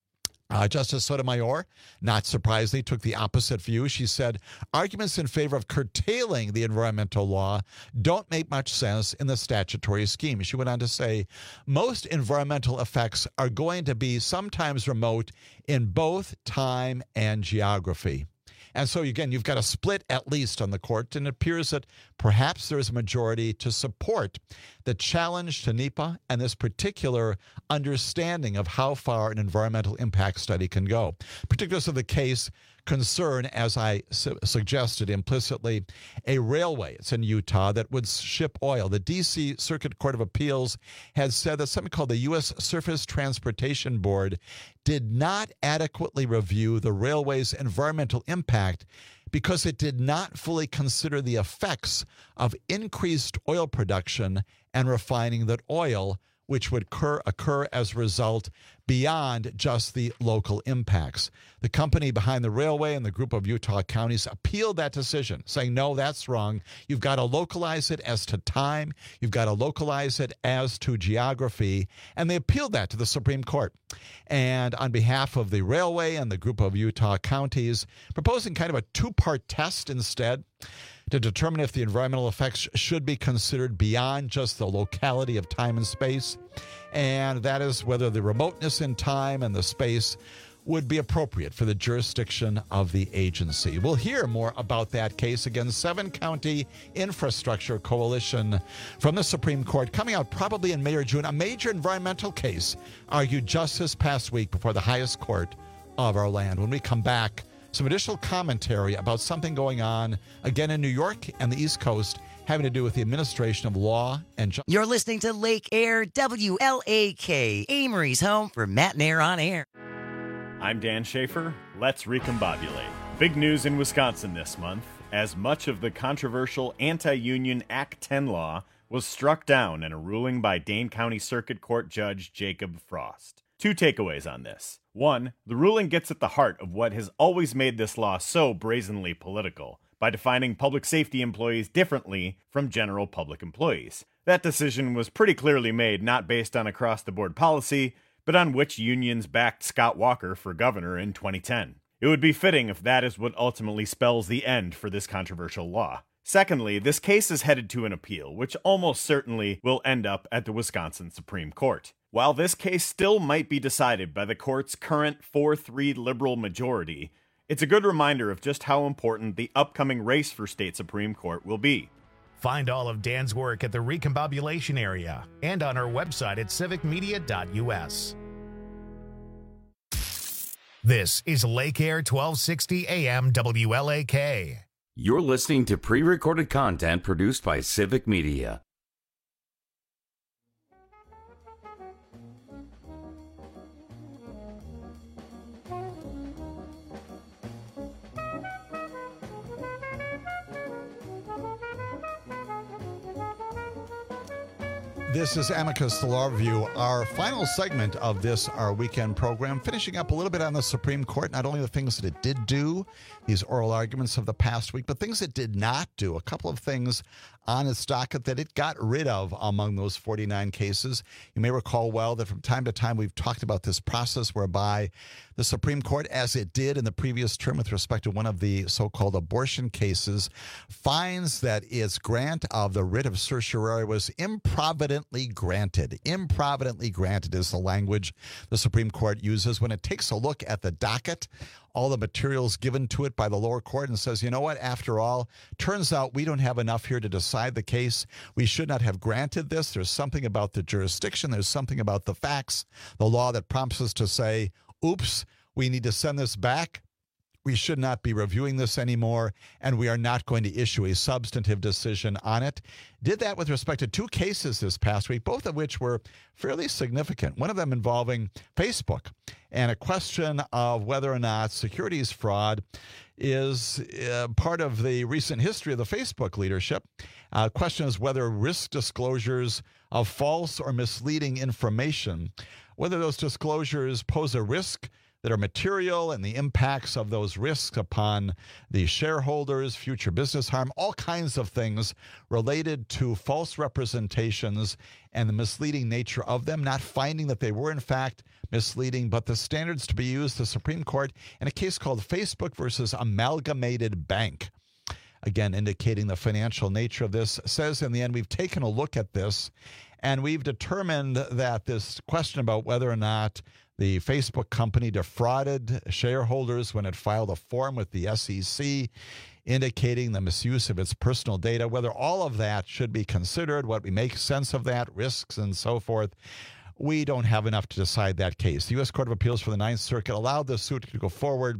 Uh, Justice Sotomayor, not surprisingly, took the opposite view. She said arguments in favor of curtailing the environmental law don't make much sense in the statutory scheme. She went on to say most environmental effects are going to be sometimes remote in both time and geography. And so, again, you've got a split at least on the court, and it appears that perhaps there's a majority to support the challenge to NEPA and this particular understanding of how far an environmental impact study can go. Particulars of the case concern, as I su- suggested implicitly, a railway. It's in Utah that would ship oil. The D C Circuit Court of Appeals has said that something called the U S Surface Transportation Board did not adequately review the railway's environmental impact because it did not fully consider the effects of increased oil production and refining that oil, which would occur, occur as a result beyond just the local impacts. The company behind the railway and the group of Utah counties appealed that decision, saying, no, that's wrong. You've got to localize it as to time. You've got to localize it as to geography. And they appealed that to the Supreme Court. And on behalf of the railway and the group of Utah counties, proposing kind of a two-part test instead, to determine if the environmental effects should be considered beyond just the locality of time and space, and that is whether the remoteness in time and the space would be appropriate for the jurisdiction of the agency. We'll hear more about that case. Again, seven-county infrastructure coalition from the Supreme Court coming out probably in May or June, a major environmental case argued just this past week before the highest court of our land. When we come back, some additional commentary about something going on again in New York and the East Coast having to do with the administration of law and justice. You're listening to Lake Air, W L A K, Amory's home for Matt and Air on Air. I'm Dan Schaefer. Let's recombobulate. Big news in Wisconsin this month, as much of the controversial anti-union Act ten law was struck down in a ruling by Dane County Circuit Court Judge Jacob Frost. Two takeaways on this. One, the ruling gets at the heart of what has always made this law so brazenly political, by defining public safety employees differently from general public employees. That decision was pretty clearly made not based on across-the-board policy, but on which unions backed Scott Walker for governor in twenty ten. It would be fitting if that is what ultimately spells the end for this controversial law. Secondly, this case is headed to an appeal, which almost certainly will end up at the Wisconsin Supreme Court. While this case still might be decided by the court's current four three liberal majority, it's a good reminder of just how important the upcoming race for state Supreme Court will be. Find all of Dan's work at the Recombobulation Area and on our website at civic media dot u s. This is Lake Air twelve sixty A M W L A K. You're listening to pre-recorded content produced by Civic Media. This is Amicus, the Law Review, our final segment of this, our weekend program, finishing up a little bit on the Supreme Court, not only the things that it did do, these oral arguments of the past week, but things it did not do. A couple of things on its docket that it got rid of among those forty-nine cases. You may recall well that from time to time we've talked about this process whereby the Supreme Court, as it did in the previous term with respect to one of the so-called abortion cases, finds that its grant of the writ of certiorari was improvidently granted. Improvidently granted is the language the Supreme Court uses when it takes a look at the docket, all the materials given to it by the lower court, and says, you know what, after all, turns out we don't have enough here to decide the case. We should not have granted this. There's something about the jurisdiction. There's something about the facts, the law that prompts us to say, oops, we need to send this back. We should not be reviewing this anymore, and we are not going to issue a substantive decision on it. Did that with respect to two cases this past week, both of which were fairly significant. One of them involving Facebook and a question of whether or not securities fraud is uh, part of the recent history of the Facebook leadership. Uh, question is whether risk disclosures of false or misleading information, whether those disclosures pose a risk that are material and the impacts of those risks upon the shareholders, future business harm, all kinds of things related to false representations and the misleading nature of them, not finding that they were in fact misleading, but the standards to be used, the Supreme Court, in a case called Facebook versus Amalgamated Bank. Again, indicating the financial nature of this, says in the end, we've taken a look at this and we've determined that this question about whether or not the Facebook company defrauded shareholders when it filed a form with the S E C indicating the misuse of its personal data, whether all of that should be considered, what we make sense of that, risks and so forth. we don't have enough to decide that case. The U S Court of Appeals for the Ninth Circuit allowed the suit to go forward,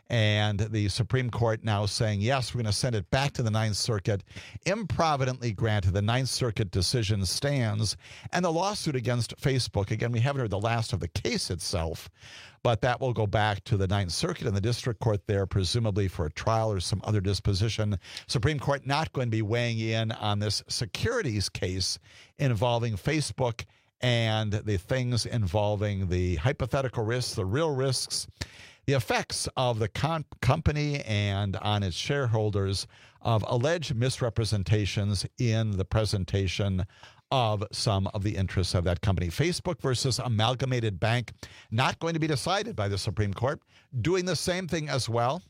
and the Supreme Court now saying, yes, we're going to send it back to the Ninth Circuit. Improvidently granted, the Ninth Circuit decision stands, and the lawsuit against Facebook, again, we haven't heard the last of the case itself, but that will go back to the Ninth Circuit and the district court there, presumably for a trial or some other disposition. Supreme Court not going to be weighing in on this securities case involving Facebook and the things involving the hypothetical risks, the real risks, the effects of the com- company and on its shareholders of alleged misrepresentations in the presentation of some of the interests of that company. Facebook versus Amalgamated Bank, not going to be decided by the Supreme Court. Doing the same thing as well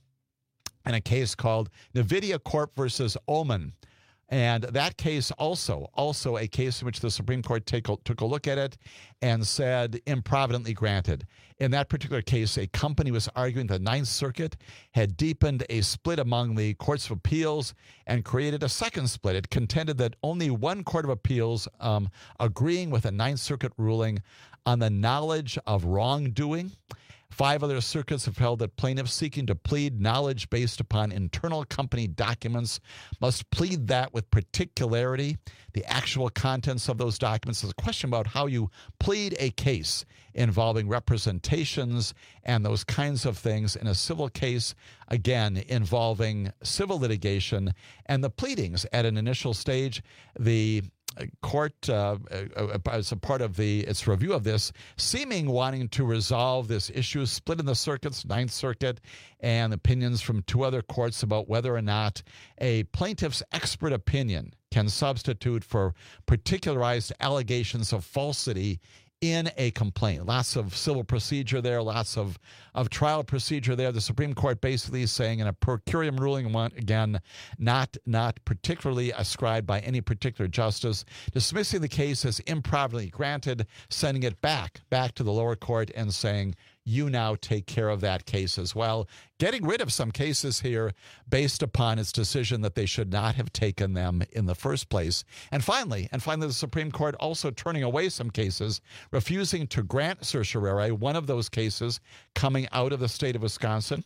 in a case called NVIDIA Corp versus Oman. And that case also, also a case in which the Supreme Court take a, took a look at it and said improvidently granted. In that particular case, a company was arguing the Ninth Circuit had deepened a split among the courts of appeals and created a second split. It contended that only one court of appeals um, agreeing with a Ninth Circuit ruling on the knowledge of wrongdoing. Five other circuits have held that plaintiffs seeking to plead knowledge based upon internal company documents must plead that with particularity. The actual contents of those documents is a question about how you plead a case involving representations and those kinds of things in a civil case, again, involving civil litigation and the pleadings at an initial stage. The court, uh, as a part of the its review of this, seeming wanting to resolve this issue, split in the circuits, Ninth Circuit, and opinions from two other courts about whether or not a plaintiff's expert opinion can substitute for particularized allegations of falsity in a complaint. Lots of civil procedure there, lots of, of trial procedure there. The Supreme Court basically saying in a per curiam ruling, again, not, not particularly ascribed by any particular justice, dismissing the case as improperly granted, sending it back, back to the lower court and saying, you now take care of that case as well, getting rid of some cases here based upon its decision that they should not have taken them in the first place. And finally, and finally, the Supreme Court also turning away some cases, refusing to grant certiorari, one of those cases coming out of the state of Wisconsin.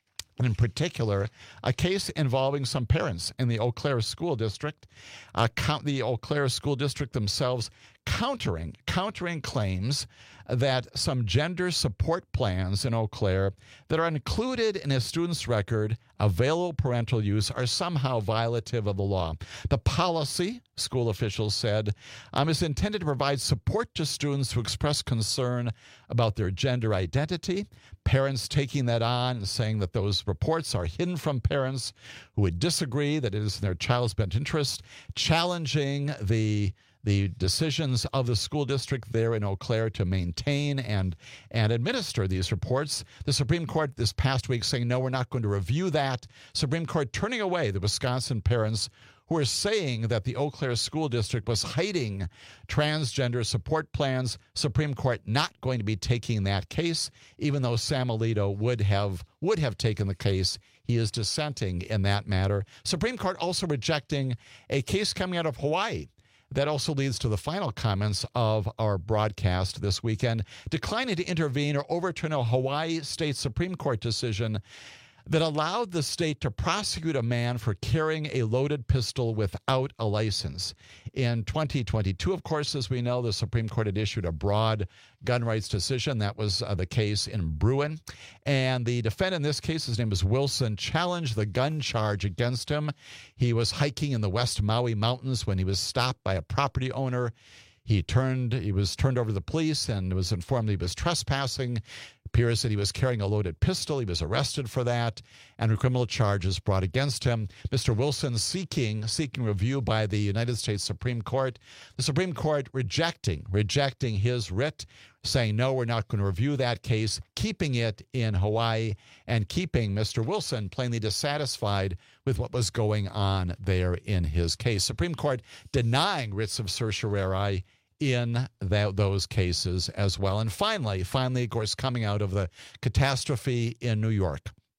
In particular, a case involving some parents in the Eau Claire School District, uh, count the Eau Claire School District themselves countering, countering claims that some gender support plans in Eau Claire that are included in a student's record, available parental use, are somehow violative of the law. The policy, school officials said, um, is intended to provide support to students who express concern about their gender identity. Parents taking that on and saying that those reports are hidden from parents who would disagree that it is in their child's best interest, challenging the the decisions of the school district there in Eau Claire to maintain and and administer these reports. The Supreme Court this past week saying, no, we're not going to review that. Supreme Court turning away the Wisconsin parents who are saying that the Eau Claire School District was hiding transgender support plans. Supreme Court not going to be taking that case, even though Sam Alito would have would have taken the case. He is dissenting in that matter. Supreme Court also rejecting a case coming out of Hawaii. That also leads to the final comments of our broadcast this weekend, declining to intervene or overturn a Hawaii State Supreme Court decision that allowed the state to prosecute a man for carrying a loaded pistol without a license. In twenty twenty-two, of course, as we know, the Supreme Court had issued a broad gun rights decision. That was uh, the case in Bruin. And the defendant in this case, his name is Wilson, challenged the gun charge against him. He was hiking in the West Maui Mountains when he was stopped by a property owner. He turned, he was turned over to the police and was informed he was trespassing. It appears that he was carrying a loaded pistol. He was arrested for that, and criminal charges brought against him. Mister Wilson seeking seeking review by the United States Supreme Court. The Supreme Court rejecting rejecting his writ, saying no, we're not going to review that case, keeping it in Hawaii and keeping Mister Wilson plainly dissatisfied with what was going on there in his case. Supreme Court denying writs of certiorari in that, those cases as well. And finally, finally, of course, coming out of the catastrophe in New York,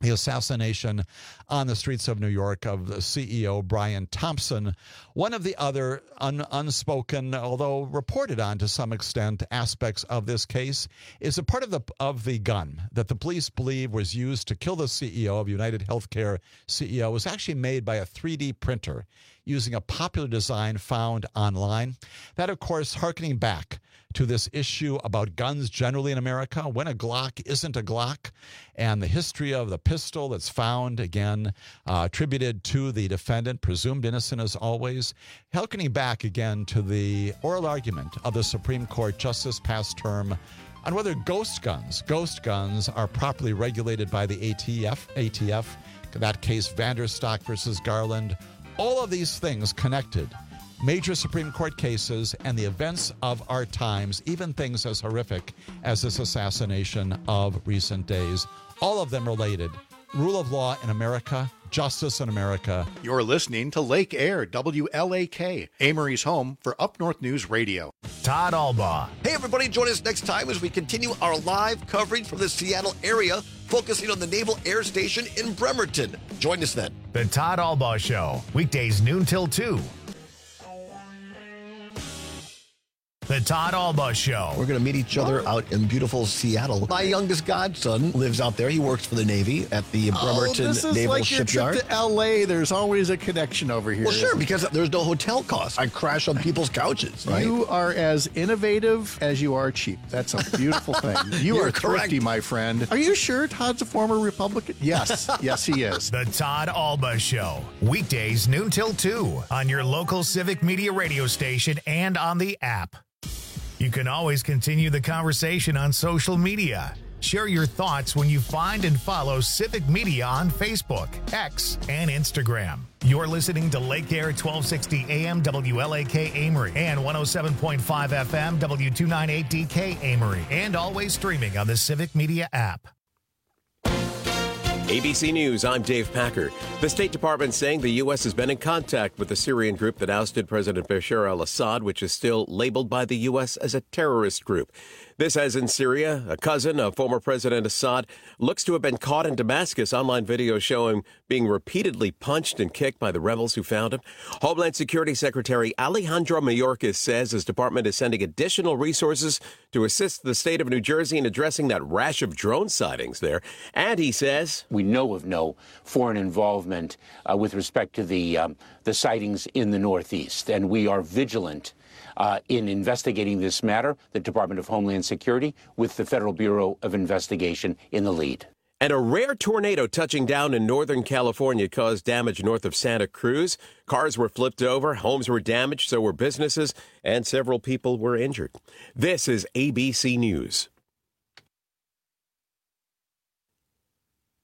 the assassination on the streets of New York of the C E O, Brian Thompson. One of the other un- unspoken, although reported on to some extent, aspects of this case is a part of the of the gun that the police believe was used to kill the C E O of United Healthcare C E O was actually made by a three D printer using a popular design found online. That, of course, hearkening back to this issue about guns generally in America, when a Glock isn't a Glock, and the history of the pistol that's found, again, uh, attributed to the defendant, presumed innocent as always. Hearkening back again to the oral argument of the Supreme Court just this past term on whether ghost guns, ghost guns are properly regulated by the A T F, A T F, that case Vanderstock versus Garland. All of these things connected, major Supreme Court cases and the events of our times, even things as horrific as this assassination of recent days, all of them related. Rule of law in America, justice in America. You're listening to Lake Air, W L A K, Amory's home for Up North News Radio. Todd Albaugh. Hey, everybody, join us next time as we continue our live coverage from the Seattle area, focusing on the Naval Air Station in Bremerton. Join us then. The Todd Albaugh Show, weekdays noon till two. The Todd Albaugh Show. We're going to meet each other out in beautiful Seattle. My youngest godson lives out there. He works for the Navy at the Bremerton oh, this is Naval like Shipyard. Your trip to L A. There's always a connection over here. Well, sure, because there's no hotel costs. I crash on people's couches. Right? You are as innovative as you are cheap. That's a beautiful thing. You You're are correct. thrifty, my friend. Are you sure Todd's a former Republican? Yes. Yes, he is. The Todd Albaugh Show, weekdays noon till two on your local Civic Media radio station and on the app. You can always continue the conversation on social media. Share your thoughts when you find and follow Civic Media on Facebook, X, and Instagram. You're listening to Lake Air twelve sixty A M W L A K Amory and one oh seven point five F M W two ninety-eight D K Amory, and always streaming on the Civic Media app. A B C News, I'm Dave Packer. The State Department saying the U S has been in contact with the Syrian group that ousted President Bashar al-Assad, which is still labeled by the U S as a terrorist group. This as in Syria, a cousin of former President Assad looks to have been caught in Damascus. Online videos show him being repeatedly punched and kicked by the rebels who found him. Homeland Security Secretary Alejandro Mayorkas says his department is sending additional resources to assist the state of New Jersey in addressing that rash of drone sightings there. And he says, we know of no foreign involvement uh, with respect to the, um, the sightings in the Northeast, and we are vigilant Uh, in investigating this matter, the Department of Homeland Security, with the Federal Bureau of Investigation in the lead. And a rare tornado touching down in Northern California caused damage north of Santa Cruz. Cars were flipped over, homes were damaged, so were businesses, and several people were injured. This is A B C News.